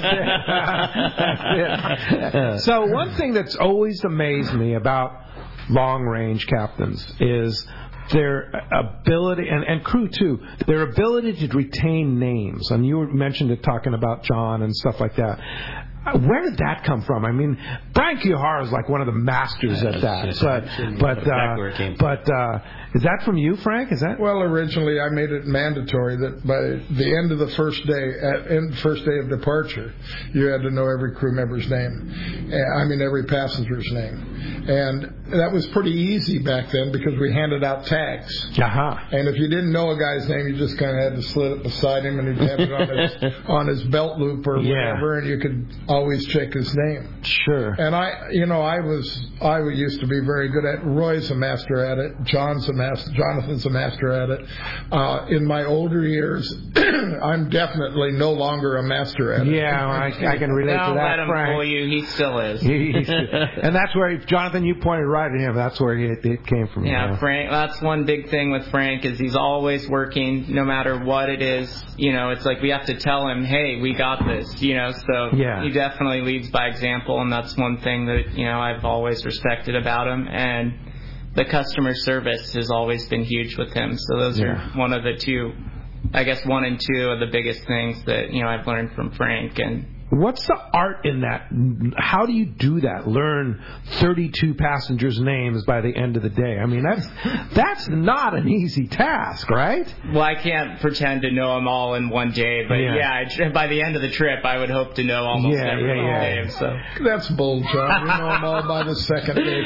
it. So one thing that's always amazed me about long-range captains is their ability, and crew too, their ability to retain names. And you mentioned it talking about John and stuff like that. Where did that come from? I mean, Brian Kiyahara is like one of the masters at that. But is that from you, Frank? Is that? Well, originally I made it mandatory that by the end of the first day of departure, you had to know every crew member's name. Every passenger's name. And that was pretty easy back then because we handed out tags. And if you didn't know a guy's name, you just kind of had to slit it beside him, and he'd have it on his belt loop or whatever, and you could always check his name. Sure. And I used to be very good at it. Roy's a master at it. Jonathan's a master at it. In my older years, I'm definitely no longer a master at it. Yeah, I can relate to that. Let him fool you. He still is. And that's where, Jonathan, you pointed right at him. That's where it came from. Yeah, Frank. That's one big thing with Frank is he's always working, no matter what it is. It's like we have to tell him, hey, we got this. So he definitely leads by example, and that's one thing that I've always respected about him. And the customer service has always been huge with him. So those are one of the two, I guess 1 and 2 of the biggest things that I've learned from Frank. And what's the art in that? How do you do that? Learn 32 passengers' names by the end of the day. I mean, that's not an easy task, right? Well, I can't pretend to know them all in one day, but by the end of the trip, I would hope to know almost every name. So that's bull, John. You know them all by the second day.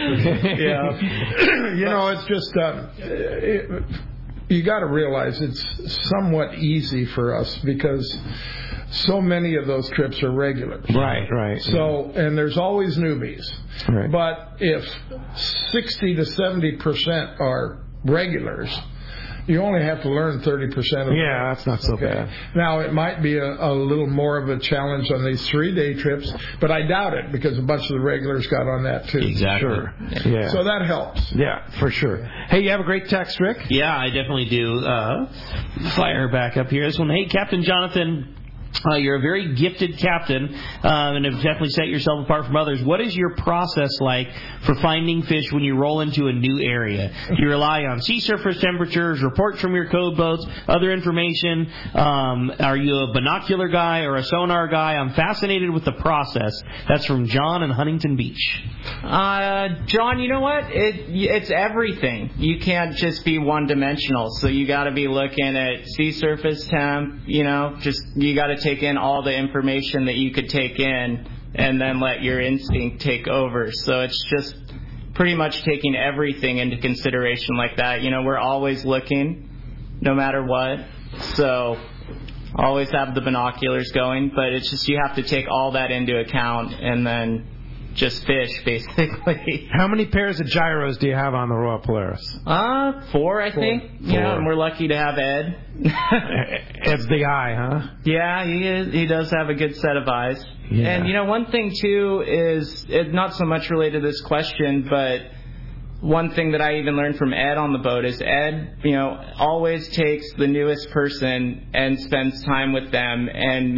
It's just you got to realize it's somewhat easy for us because so many of those trips are regulars. Right. So, and there's always newbies. Right. But if 60 to 70% are regulars, you only have to learn 30% of them. Yeah, that's not so bad. Now, it might be a little more of a challenge on these 3-day trips, but I doubt it because a bunch of the regulars got on that too. Exactly. Sure. Yeah. So that helps. Yeah, for sure. Hey, you have a great text, Rick? Yeah, I definitely do. Fire back up here. This one, hey, Captain Jonathan. You're a very gifted captain and have definitely set yourself apart from others. What is your process like for finding fish when you roll into a new area? Do you rely on sea surface temperatures, reports from your code boats, other information? Are you a binocular guy or a sonar guy? I'm fascinated with the process. That's from John in Huntington Beach. John, you know what? It's everything. You can't just be one-dimensional. So you got to be looking at sea surface temp, you got to take in all the information that you could take in and then let your instinct take over. So it's just pretty much taking everything into consideration like that. We're always looking no matter what. So always have the binoculars going, but it's just you have to take all that into account and then just fish, basically. How many pairs of gyros do you have on the Royal Polaris? 4, I think. 4. And we're lucky to have Ed. Ed's the eye, huh? Yeah, he is. He does have a good set of eyes. Yeah. And, one thing, too, is not so much related to this question, but one thing that I even learned from Ed on the boat is Ed, always takes the newest person and spends time with them and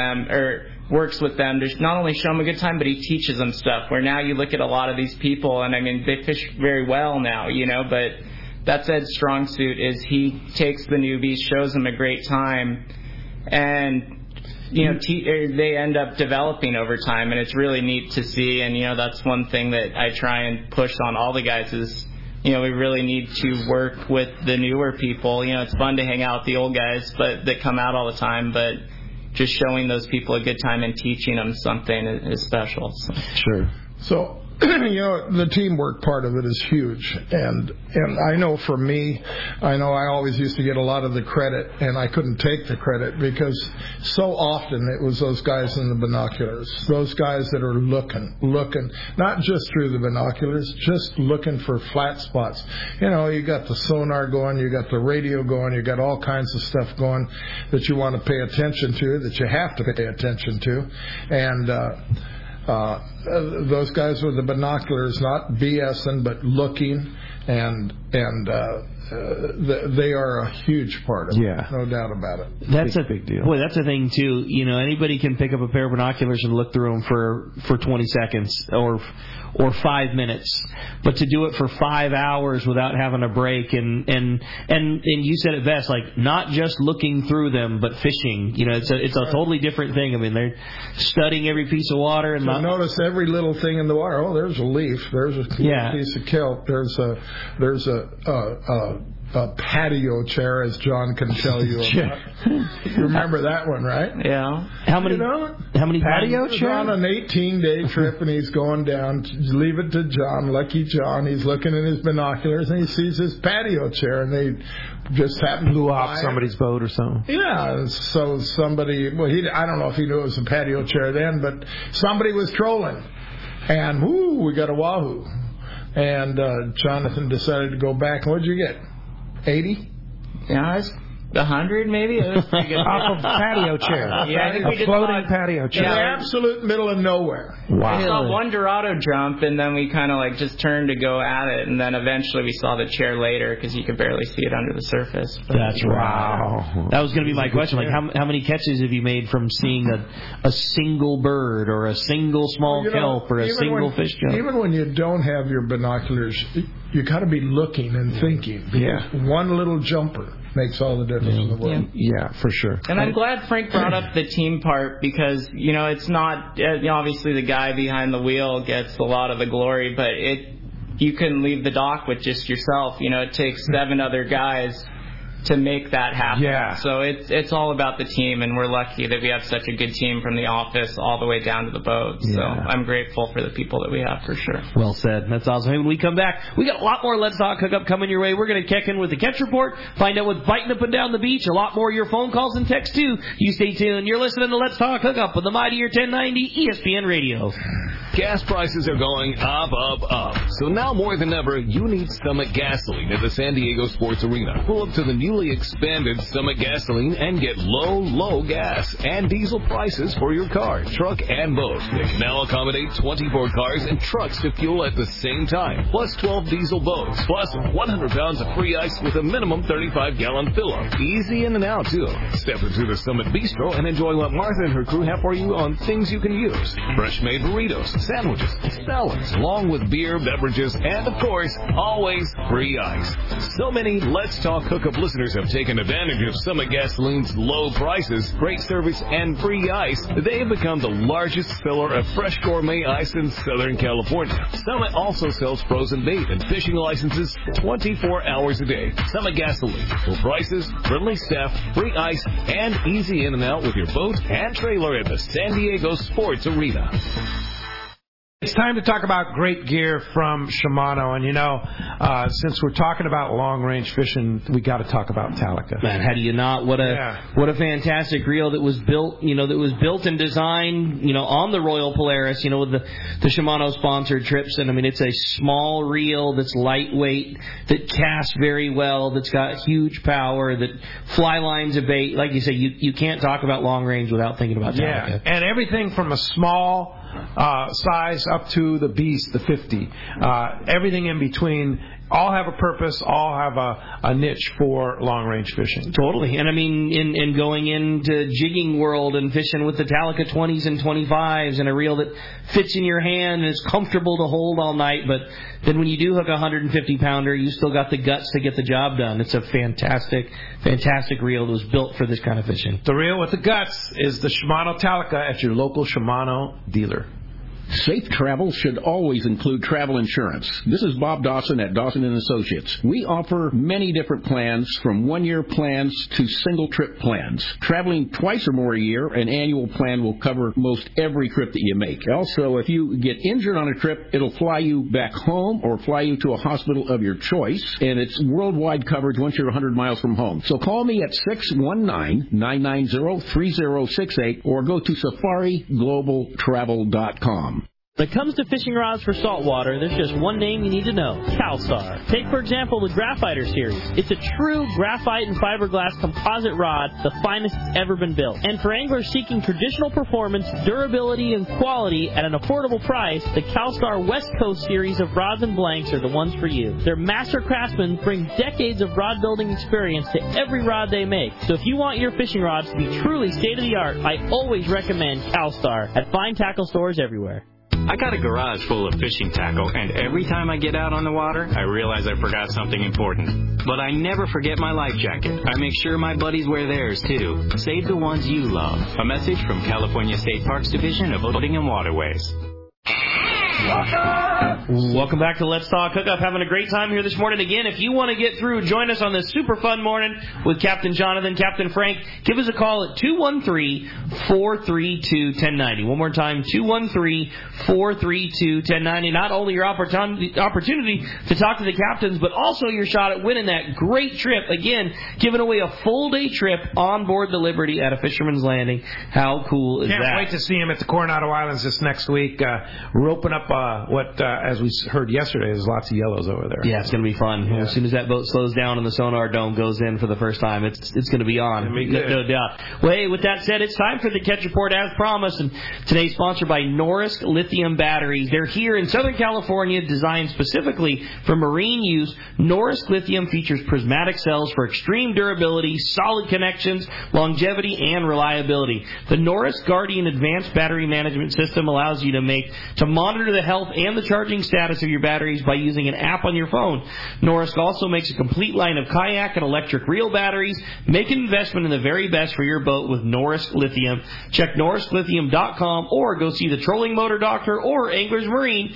works with them to not only show them a good time, but he teaches them stuff. Where now you look at a lot of these people, and they fish very well now, but that's Ed's strong suit is he takes the newbies, shows them a great time, and they end up developing over time, and it's really neat to see. And that's one thing that I try and push on all the guys is we really need to work with the newer people. It's fun to hang out with the old guys that come out all the time, but just showing those people a good time and teaching them something is special. So. Sure. So, the teamwork part of it is huge. And I know for me, I always used to get a lot of the credit, and I couldn't take the credit because so often it was those guys in the binoculars, those guys that are looking, not just through the binoculars, just looking for flat spots. You got the sonar going, you got the radio going, you got all kinds of stuff going that you want to pay attention to, that you have to pay attention to. And those guys with the binoculars, not BSing, but looking and And they are a huge part of it, no doubt about it. That's a big deal. Boy, that's a thing too. You know, anybody can pick up a pair of binoculars and look through them for 20 seconds or 5 minutes, but to do it for 5 hours without having a break and you said it best, like not just looking through them, but fishing. You know, it's a totally different thing. I mean, they're studying every piece of water and notice every little thing in the water. Oh, there's a leaf. There's a piece of kelp. There's a patio chair, as John can tell you about. You remember that one, right? Yeah. How many patio chairs? On an 18-day trip, and he's going down. Leave it to John, Lucky John. He's looking in his binoculars, and he sees his patio chair, and they just happened blew off somebody's boat or something. Yeah. So somebody, I don't know if he knew it was a patio chair then, but somebody was trolling, and we got a wahoo. And Jonathan decided to go back. What'd you get? 80? Yeah, it's 100 maybe. It was pretty good. Off of patio chair. Yeah, I think a floating patio chair. In the absolute middle of nowhere. Wow. We saw one Dorado jump, and then we kind of like just turned to go at it, and then eventually we saw the chair later because you could barely see it under the surface. But that's wow. That was going to be my question. Like, how many catches have you made from seeing a single bird or a single small kelp or a single fish jump? Even when you don't have your binoculars, you got to be looking and thinking. Yeah. One little jumper makes all the difference in the world. Yeah, for sure. And I'm glad Frank brought up the team part because, you know, it's not, obviously the guy behind the wheel gets a lot of the glory, but you couldn't leave the dock with just yourself. You know, it takes 7 other guys to make that happen. Yeah. So it's all about the team, and we're lucky that we have such a good team from the office all the way down to the boat. Yeah. So I'm grateful for the people that we have, for sure. Well said. That's awesome. Hey, when we come back, we got a lot more Let's Talk Hookup coming your way. We're going to check in with the Catch Report, find out what's biting up and down the beach, a lot more of your phone calls and texts, too. You stay tuned. You're listening to Let's Talk Hookup with the Mightier 1090 ESPN Radio. Gas prices are going up, up, up. So now more than ever, you need Summit Gasoline at the San Diego Sports Arena. Pull up to the newly expanded Summit Gasoline and get low gas and diesel prices for your car, truck, and boat. They can now accommodate 24 cars and trucks to fuel at the same time, plus 12 diesel boats, plus 100 pounds of free ice with a minimum 35-gallon fill-up. Easy in and out, too. Step into the Summit Bistro and enjoy what Martha and her crew have for you on things you can use. Fresh-made burritos, sandwiches, salads, along with beer, beverages, and, of course, always free ice. So many Let's Talk Hookup listeners have taken advantage of Summit Gasoline's low prices, great service, and free ice. They have become the largest seller of fresh gourmet ice in Southern California. Summit also sells frozen bait and fishing licenses 24 hours a day. Summit Gasoline. Low prices, friendly staff, free ice, and easy in and out with your boat and trailer at the San Diego Sports Arena. It's time to talk about great gear from Shimano, and since we're talking about long-range fishing, we got to talk about Talica. Man, how do you not? What a fantastic reel that was built, and designed, on the Royal Polaris, with the Shimano sponsored trips, and I mean it's a small reel that's lightweight, that casts very well, that's got huge power, that fly lines a bait. Like you say, you can't talk about long range without thinking about Talica. Yeah, and everything from a small size up to the beast, the 50. Everything in between, all have a purpose, all have a niche for long-range fishing. Totally. And I mean, in going into jigging world and fishing with the Talica 20s and 25s and a reel that fits in your hand and is comfortable to hold all night, but then when you do hook a 150-pounder, you still got the guts to get the job done. It's a fantastic reel that was built for this kind of fishing. The reel with the guts is the Shimano Talica at your local Shimano dealer. Safe travel should always include travel insurance. This is Bob Dawson at Dawson & Associates. We offer many different plans, from one-year plans to single-trip plans. Traveling twice or more a year, an annual plan will cover most every trip that you make. Also, if you get injured on a trip, it'll fly you back home or fly you to a hospital of your choice, and it's worldwide coverage once you're 100 miles from home. So call me at 619-990-3068 or go to safariglobaltravel.com. When it comes to fishing rods for saltwater, there's just one name you need to know, CalStar. Take, for example, the Graphiter series. It's a true graphite and fiberglass composite rod, the finest it's ever been built. And for anglers seeking traditional performance, durability, and quality at an affordable price, the CalStar West Coast series of rods and blanks are the ones for you. Their master craftsmen bring decades of rod building experience to every rod they make. So if you want your fishing rods to be truly state-of-the-art, I always recommend CalStar at fine tackle stores everywhere. I got a garage full of fishing tackle, and every time I get out on the water, I realize I forgot something important. But I never forget my life jacket. I make sure my buddies wear theirs, too. Save the ones you love. A message from California State Parks Division of Boating and Waterways. Welcome back to Let's Talk Hookup. Having a great time here this morning. Again, if you want to get through, join us on this super fun morning with Captain Jonathan, Captain Frank. Give us a call at 213-432-1090. One more time, 213-432-1090. Not only your opportunity to talk to the captains, but also your shot at winning that great trip. Again, giving away a full day trip on board the Liberty at a Fisherman's Landing. How cool is that? Can't wait to see him at the Coronado Islands this next week, roping up as we heard yesterday, there's lots of yellows over there. Yeah, it's going to be fun. Yeah. As soon as that boat slows down and the sonar dome goes in for the first time, it's going to be on. No doubt. Well, hey, with that said, it's time for the Catch Report as promised. And today's sponsored by Norris Lithium Batteries. They're here in Southern California, designed specifically for marine use. Norris Lithium features prismatic cells for extreme durability, solid connections, longevity, and reliability. The Norris Guardian Advanced Battery Management System allows you to monitor the health and the charging status of your batteries by using an app on your phone. Norris also makes a complete line of kayak and electric reel batteries. Make an investment in the very best for your boat with Norris Lithium. Check NorrisLithium.com or go see the Trolling Motor Doctor or Anglers Marine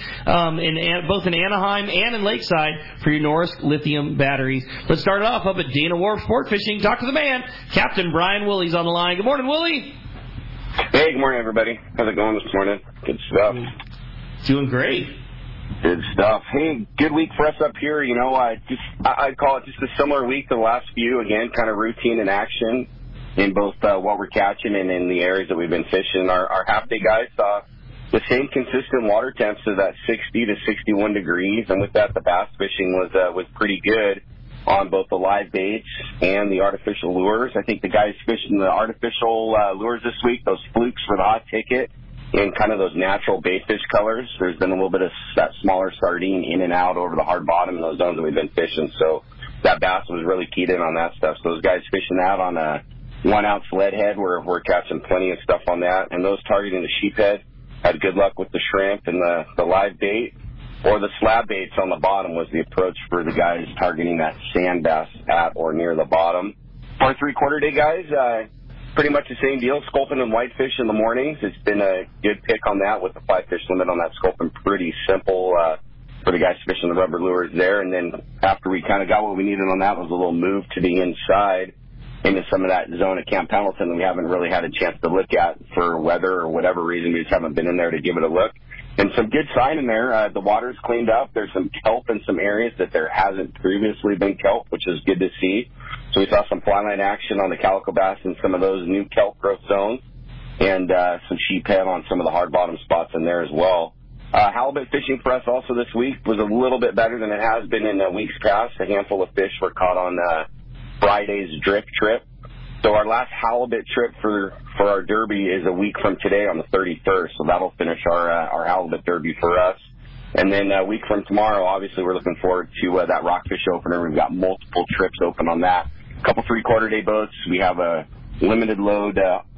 both in Anaheim and in Lakeside for your Norris Lithium batteries. Let's start it off up at Dana Wharf Sport Fishing. Talk to the man, Captain Brian Willey's on the line. Good morning, Willie. Hey, good morning, everybody. How's it going this morning? Good stuff. Doing great. Good stuff. Hey, good week for us up here. You know, I'd call it just a similar week to the last few. Again, kind of routine in action in both what we're catching and in the areas that we've been fishing. Our half-day guys saw the same consistent water temps of that 60 to 61 degrees, and with that, the bass fishing was pretty good on both the live baits and the artificial lures. I think the guys fishing the artificial lures this week, those flukes for the hot ticket, in kind of those natural baitfish colors. There's been a little bit of that smaller sardine in and out over the hard bottom in those zones that we've been fishing. So that bass was really keyed in on that stuff. So those guys fishing that on a 1-ounce lead head, we're catching plenty of stuff on that. And those targeting the sheephead had good luck with the shrimp and the live bait. Or the slab baits on the bottom was the approach for the guys targeting that sand bass at or near the bottom. For our 3/4 day guys, pretty much the same deal. Sculpin and whitefish in the mornings. It's been a good pick on that with the 5-fish limit on that sculpin. Pretty simple for the guys fishing the rubber lures there. And then after we kind of got what we needed on that was a little move to the inside into some of that zone at Camp Pendleton that we haven't really had a chance to look at for weather or whatever reason. We just haven't been in there to give it a look. And some good sign in there. The water's cleaned up. There's some kelp in some areas that there hasn't previously been kelp, which is good to see. So we saw some fly line action on the calico bass in some of those new kelp growth zones, and some sheephead on some of the hard bottom spots in there as well. Halibut fishing for us also this week was a little bit better than it has been in weeks past. A handful of fish were caught on Friday's drift trip. So our last halibut trip for our derby is a week from today on the 31st. So that'll finish our halibut derby for us. And then a week from tomorrow, obviously, we're looking forward to that rockfish opener. We've got multiple trips open on that. A couple 3/4 day boats. We have a limited load,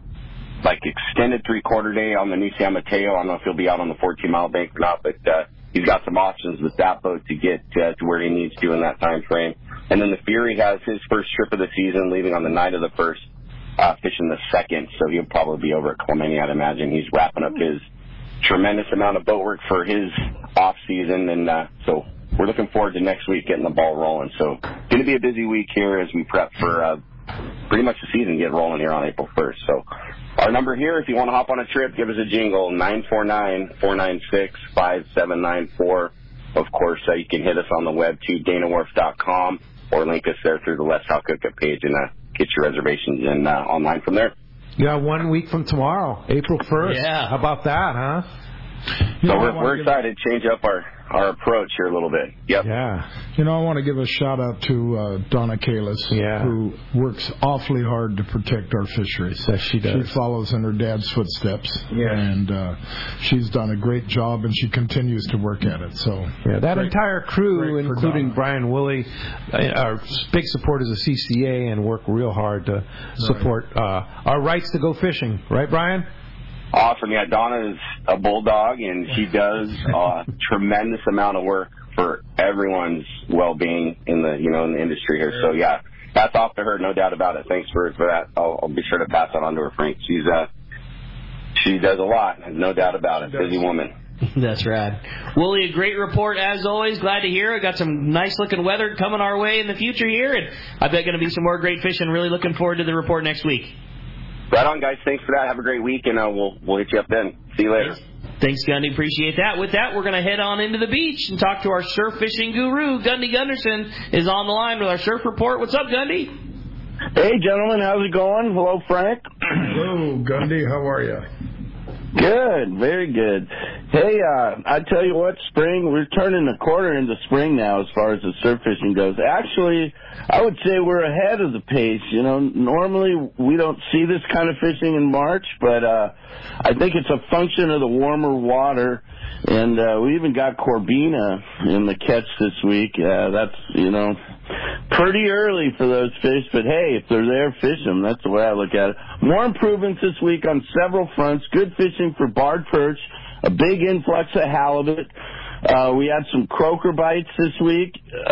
extended 3/4 day on the new San Mateo. I don't know if he'll be out on the 14-mile bank or not, but he's got some options with that boat to get to where he needs to in that time frame. And then the Fury has his first trip of the season, leaving on the night of the first, fishing the second. So he'll probably be over at Clemente, I'd imagine. He's wrapping up his tremendous amount of boat work for his off season, and so we're looking forward to next week getting the ball rolling. So going to be a busy week here as we prep for pretty much the season get rolling here on April 1st. So our number here, if you want to hop on a trip, give us a jingle, 949-496-5794. Of course, you can hit us on the web to danawharf.com or link us there through the Let's Talk Hookup page and get your reservations in online from there. Yeah, 1 week from tomorrow, April 1st. Yeah. How about that, huh? So we're excited to change up our approach here a little bit. Yep. Yeah. You know, I want to give a shout-out to Donna Kalis, who works awfully hard to protect our fisheries. Yes, she does. She follows in her dad's footsteps. Yeah. And she's done a great job, and she continues to work at it. So that entire crew, including Brian Woolley, are big supporters of CCA and work real hard to support our rights to go fishing. Right, Brian? Awesome. Yeah, Donna is a bulldog, and she does a tremendous amount of work for everyone's well-being in the industry here. So yeah, hats off to her, no doubt about it. Thanks for that. I'll be sure to pass that on to her, Frank. She does a lot, no doubt about it. Busy woman. That's rad. Wooly, a great report as always. Glad to hear it. Got some nice looking weather coming our way in the future here, and I bet going to be some more great fishing. Really looking forward to the report next week. Right on, guys. Thanks for that. Have a great week, and we'll hit you up then. See you later. Thanks, Gundy. Appreciate that. With that, we're going to head on into the beach and talk to our surf fishing guru. Gundy Gunderson is on the line with our surf report. What's up, Gundy? Hey, gentlemen. How's it going? Hello, Frank. Hello, Gundy. How are you? Good. Very good. Hey, I tell you what, spring, we're turning the corner into spring now as far as the surf fishing goes. Actually, I would say we're ahead of the pace. You know, normally we don't see this kind of fishing in March, but I think it's a function of the warmer water. And we even got Corbina in the catch this week. That's, pretty early for those fish. But, hey, if they're there, fish them. That's the way I look at it. More improvements this week on several fronts. Good fishing for barred perch. A big influx of halibut. We had some croaker bites this week.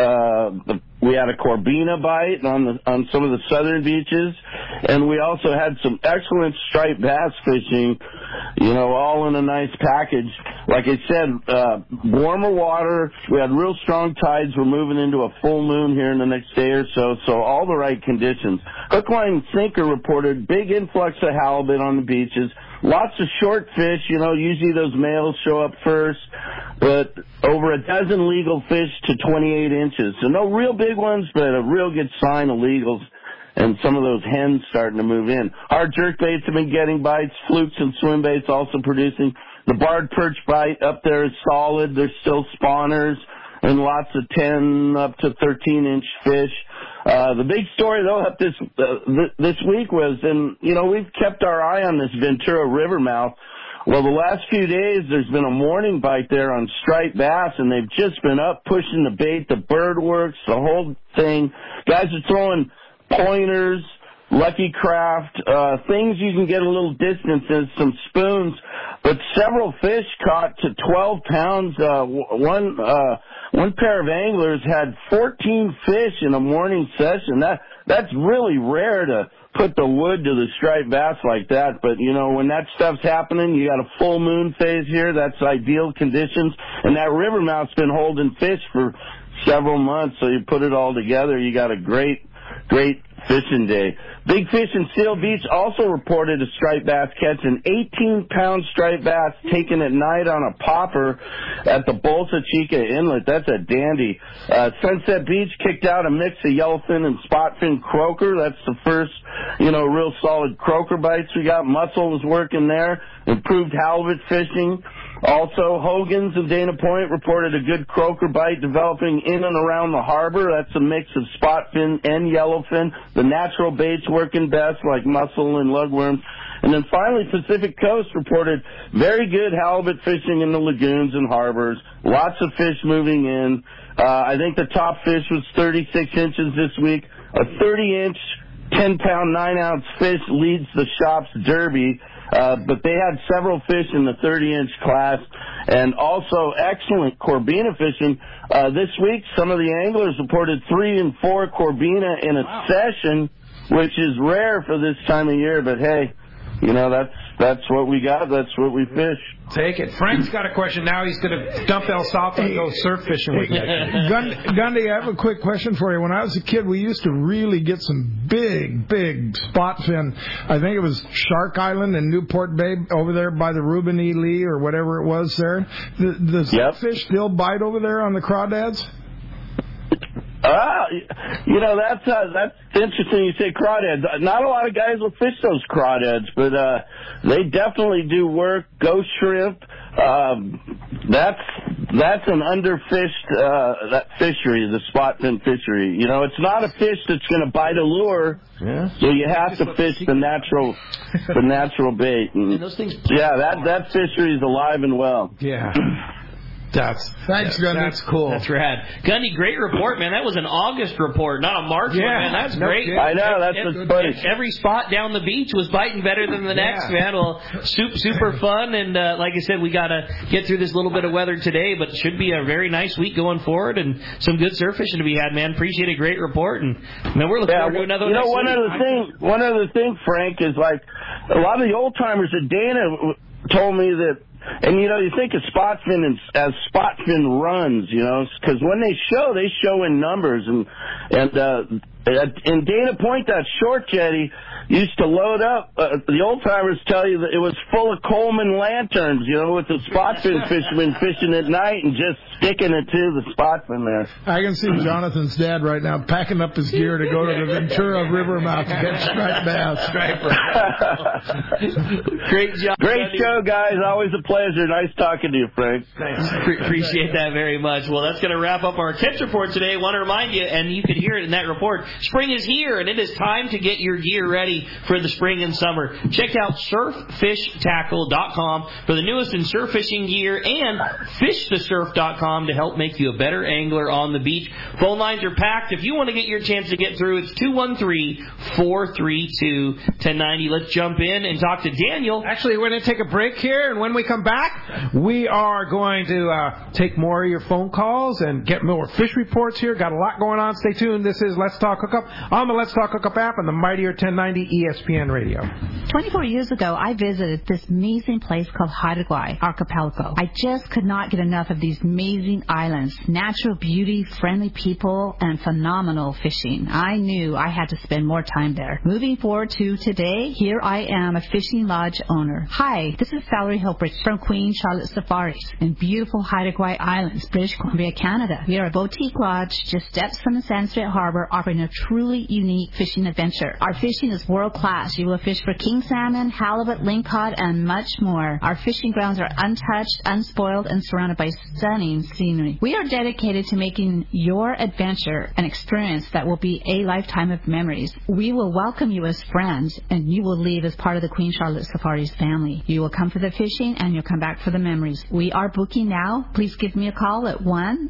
We had a Corbina bite on some of the southern beaches. And we also had some excellent striped bass fishing, all in a nice package. Like I said, warmer water. We had real strong tides. We're moving into a full moon here in the next day or so. So all the right conditions. Hook, line, sinker reported big influx of halibut on the beaches. Lots of short fish, usually those males show up first, but over a dozen legal fish to 28 inches. So no real big ones, but a real good sign of legals, and some of those hens starting to move in. Hard jerk baits have been getting bites, flukes and swim baits also producing. The barred perch bite up there is solid. There's still spawners and lots of 10 up to 13-inch fish. The big story, though, up this week was, and, we've kept our eye on this Ventura River mouth. Well, the last few days, there's been a morning bite there on striped bass, and they've just been up pushing the bait, the bird works, the whole thing. Guys are throwing pointers, Lucky Craft, things you can get a little distance in, some spoons, but several fish caught to 12 pounds. One pair of anglers had 14 fish in a morning session. That's really rare to put the wood to the striped bass like that. But, when that stuff's happening, you got a full moon phase here. That's ideal conditions. And that river mouth's been holding fish for several months. So you put it all together, you got a great fishing day. Big Fish in Seal Beach also reported a striped bass catch, an 18-pound striped bass taken at night on a popper at the Bolsa Chica Inlet. That's a dandy. Sunset Beach kicked out a mix of yellowfin and spotfin croaker. That's the first, real solid croaker bites we got. Mussel was working there. Improved halibut fishing. Also, Hogan's in Dana Point reported a good croaker bite developing in and around the harbor. That's a mix of spotfin and yellowfin. The natural baits working best, like mussel and lugworm. And then finally, Pacific Coast reported very good halibut fishing in the lagoons and harbors. Lots of fish moving in. I think the top fish was 36 inches this week. A 30-inch, 10-pound, 9-ounce fish leads the shop's derby. But they had several fish in the 30-inch class, and also excellent Corbina fishing. This week, some of the anglers reported 3 and 4 Corbina in a session, which is rare for this time of year. But hey, that's what we got. That's what we fish. Take it. Frank's got a question now. He's going to dump El Salto and go surf fishing with you. Gundy, I have a quick question for you. When I was a kid, we used to really get some big spot fin. I think it was Shark Island and Newport Bay over there by the Reuben E. Lee or whatever it was there. Does that fish still bite over there on the crawdads? That's interesting you say crawdads. Not a lot of guys will fish those crawdads, but they definitely do work. Ghost shrimp, That's an underfished that fishery, the spot fin fishery. You know, it's not a fish that's going to bite a lure. Yeah. So you have to fish the natural bait. And those things. Yeah, that fishery is alive and well. Yeah. Thanks, Gundy. That's cool. That's rad. Gundy, great report, man. That was an August report, not a March one, man. That's great. I know, that's what's funny. Every spot down the beach was biting better than the next, man. Well, super fun, and like I said, we got to get through this little bit of weather today, but it should be a very nice week going forward, and some good surf fishing to be had, man. Appreciate a great report, and man, we're looking forward to another one. You know, one other thing, Frank, is like a lot of the old timers at Dana told me that. And, you know, you think of spot fin as spot fin runs, you know, because when they show in numbers. And in Dana Point, that short jetty used to load up. The old-timers tell you that it was full of Coleman lanterns, you know, with the spot fin fishermen fishing at night and just sticking it to the spot fin there. I can see Jonathan's dad right now packing up his gear to go to the Ventura River mouth to catch striped bass. Great job. Great show, guys. Always a pleasure. Nice talking to you, Frank. Thanks. Appreciate that very much. Well, that's going to wrap up our catch report today. I want to remind you, and you could hear it in that report, spring is here, and it is time to get your gear ready for the spring and summer. Check out surffishtackle.com for the newest in surf fishing gear, and fishthesurf.com to help make you a better angler on the beach. Phone lines are packed. If you want to get your chance to get through, it's 213-432-1090. Let's jump in and talk to Daniel. Actually, we're going to take a break here, and when we come back, we are going to take more of your phone calls and get more fish reports here. Got a lot going on. Stay tuned. This is Let's Talk Hookup on the Let's Talk Hookup app and the Mightier 1090 ESPN Radio. 24 years ago, I visited this amazing place called Haida Gwaii Archipelago. I just could not get enough of these amazing islands, natural beauty, friendly people, and phenomenal fishing. I knew I had to spend more time there. Moving forward to today, here I am, a fishing lodge owner. Hi, this is Valerie Hilbridge from Queen Charlotte Safaris in beautiful Haida Gwaii Islands, British Columbia, Canada. We are a boutique lodge just steps from the Sandstreet Harbor, offering a truly unique fishing adventure. Our fishing is world class. You will fish for king salmon, halibut, lingcod, and much more. Our fishing grounds are untouched, unspoiled, and surrounded by stunning scenery. We are dedicated to making your adventure an experience that will be a lifetime of memories. We will welcome you as friends, and you will leave as part of the Queen Charlotte Safaris family. You will come for the fishing, and you'll come back for the memories. We are booking now. Please give me a call at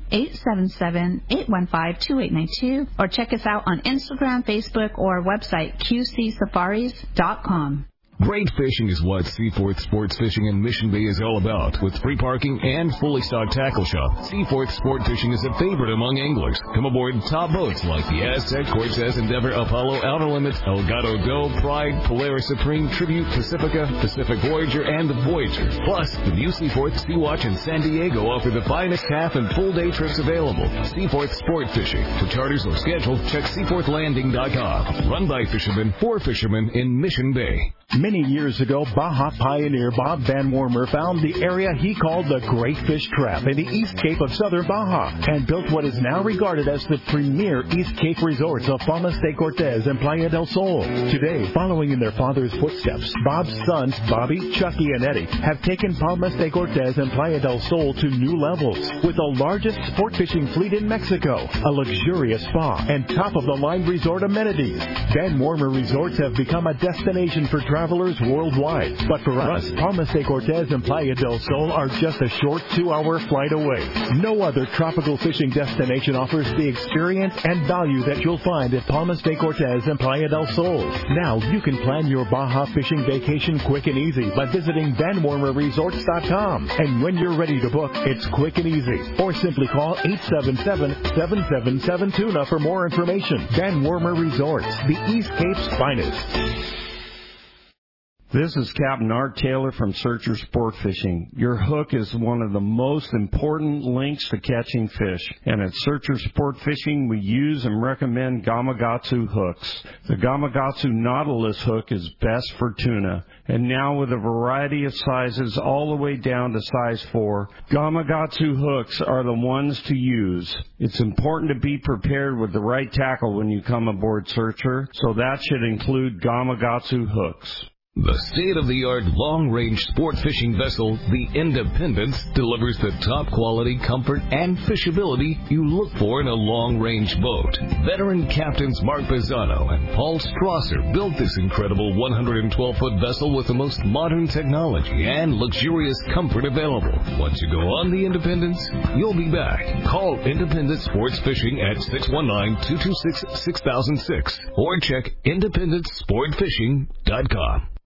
1-877-815-2892 or check us out on Instagram, Facebook, or website qcsafaris.com. Great fishing is what Seaforth Sports Fishing in Mission Bay is all about. With free parking and fully stocked tackle shop, Seaforth Sport Fishing is a favorite among anglers. Come aboard top boats like the Aztec, Cortez, Endeavor, Apollo, Outer Limits, Elgato Go, Pride, Polaris Supreme, Tribute, Pacifica, Pacific Voyager, and the Voyager. Plus, the new Seaforth Sea-Watch in San Diego offer the finest half and full day trips available. Seaforth Sport Fishing. For charters or schedule, check seaforthlanding.com. Run by fishermen for fishermen in Mission Bay. Many years ago, Baja pioneer Bob Van Wormer found the area he called the Great Fish Trap in the East Cape of southern Baja and built what is now regarded as the premier East Cape resorts of Palmas de Cortez and Playa del Sol. Today, following in their father's footsteps, Bob's sons, Bobby, Chucky, and Eddie, have taken Palmas de Cortez and Playa del Sol to new levels with the largest sport fishing fleet in Mexico, a luxurious spa, and top-of-the-line resort amenities. Van Wormer Resorts have become a destination for travelers worldwide. But for us, Palmas de Cortez and Playa del Sol are just a short 2-hour flight away. No other tropical fishing destination offers the experience and value that you'll find at Palmas de Cortez and Playa del Sol. Now you can plan your Baja fishing vacation quick and easy by visiting VanWormerResorts.com. And when you're ready to book, it's quick and easy. Or simply call 877-7772 for more information. Van Wormer Resorts, the East Cape's finest. This is Captain Art Taylor from Searcher Sport Fishing. Your hook is one of the most important links to catching fish. And at Searcher Sport Fishing, we use and recommend Gamakatsu hooks. The Gamakatsu Nautilus hook is best for tuna. And now with a variety of sizes all the way down to size 4, Gamakatsu hooks are the ones to use. It's important to be prepared with the right tackle when you come aboard Searcher, so that should include Gamakatsu hooks. The state-of-the-art long-range sport fishing vessel, the Independence, delivers the top quality, comfort, and fishability you look for in a long-range boat. Veteran captains Mark Bizzano and Paul Strasser built this incredible 112-foot vessel with the most modern technology and luxurious comfort available. Once you go on the Independence, you'll be back. Call Independence Sports Fishing at 619-226-6006 or check IndependenceSportFishing.com.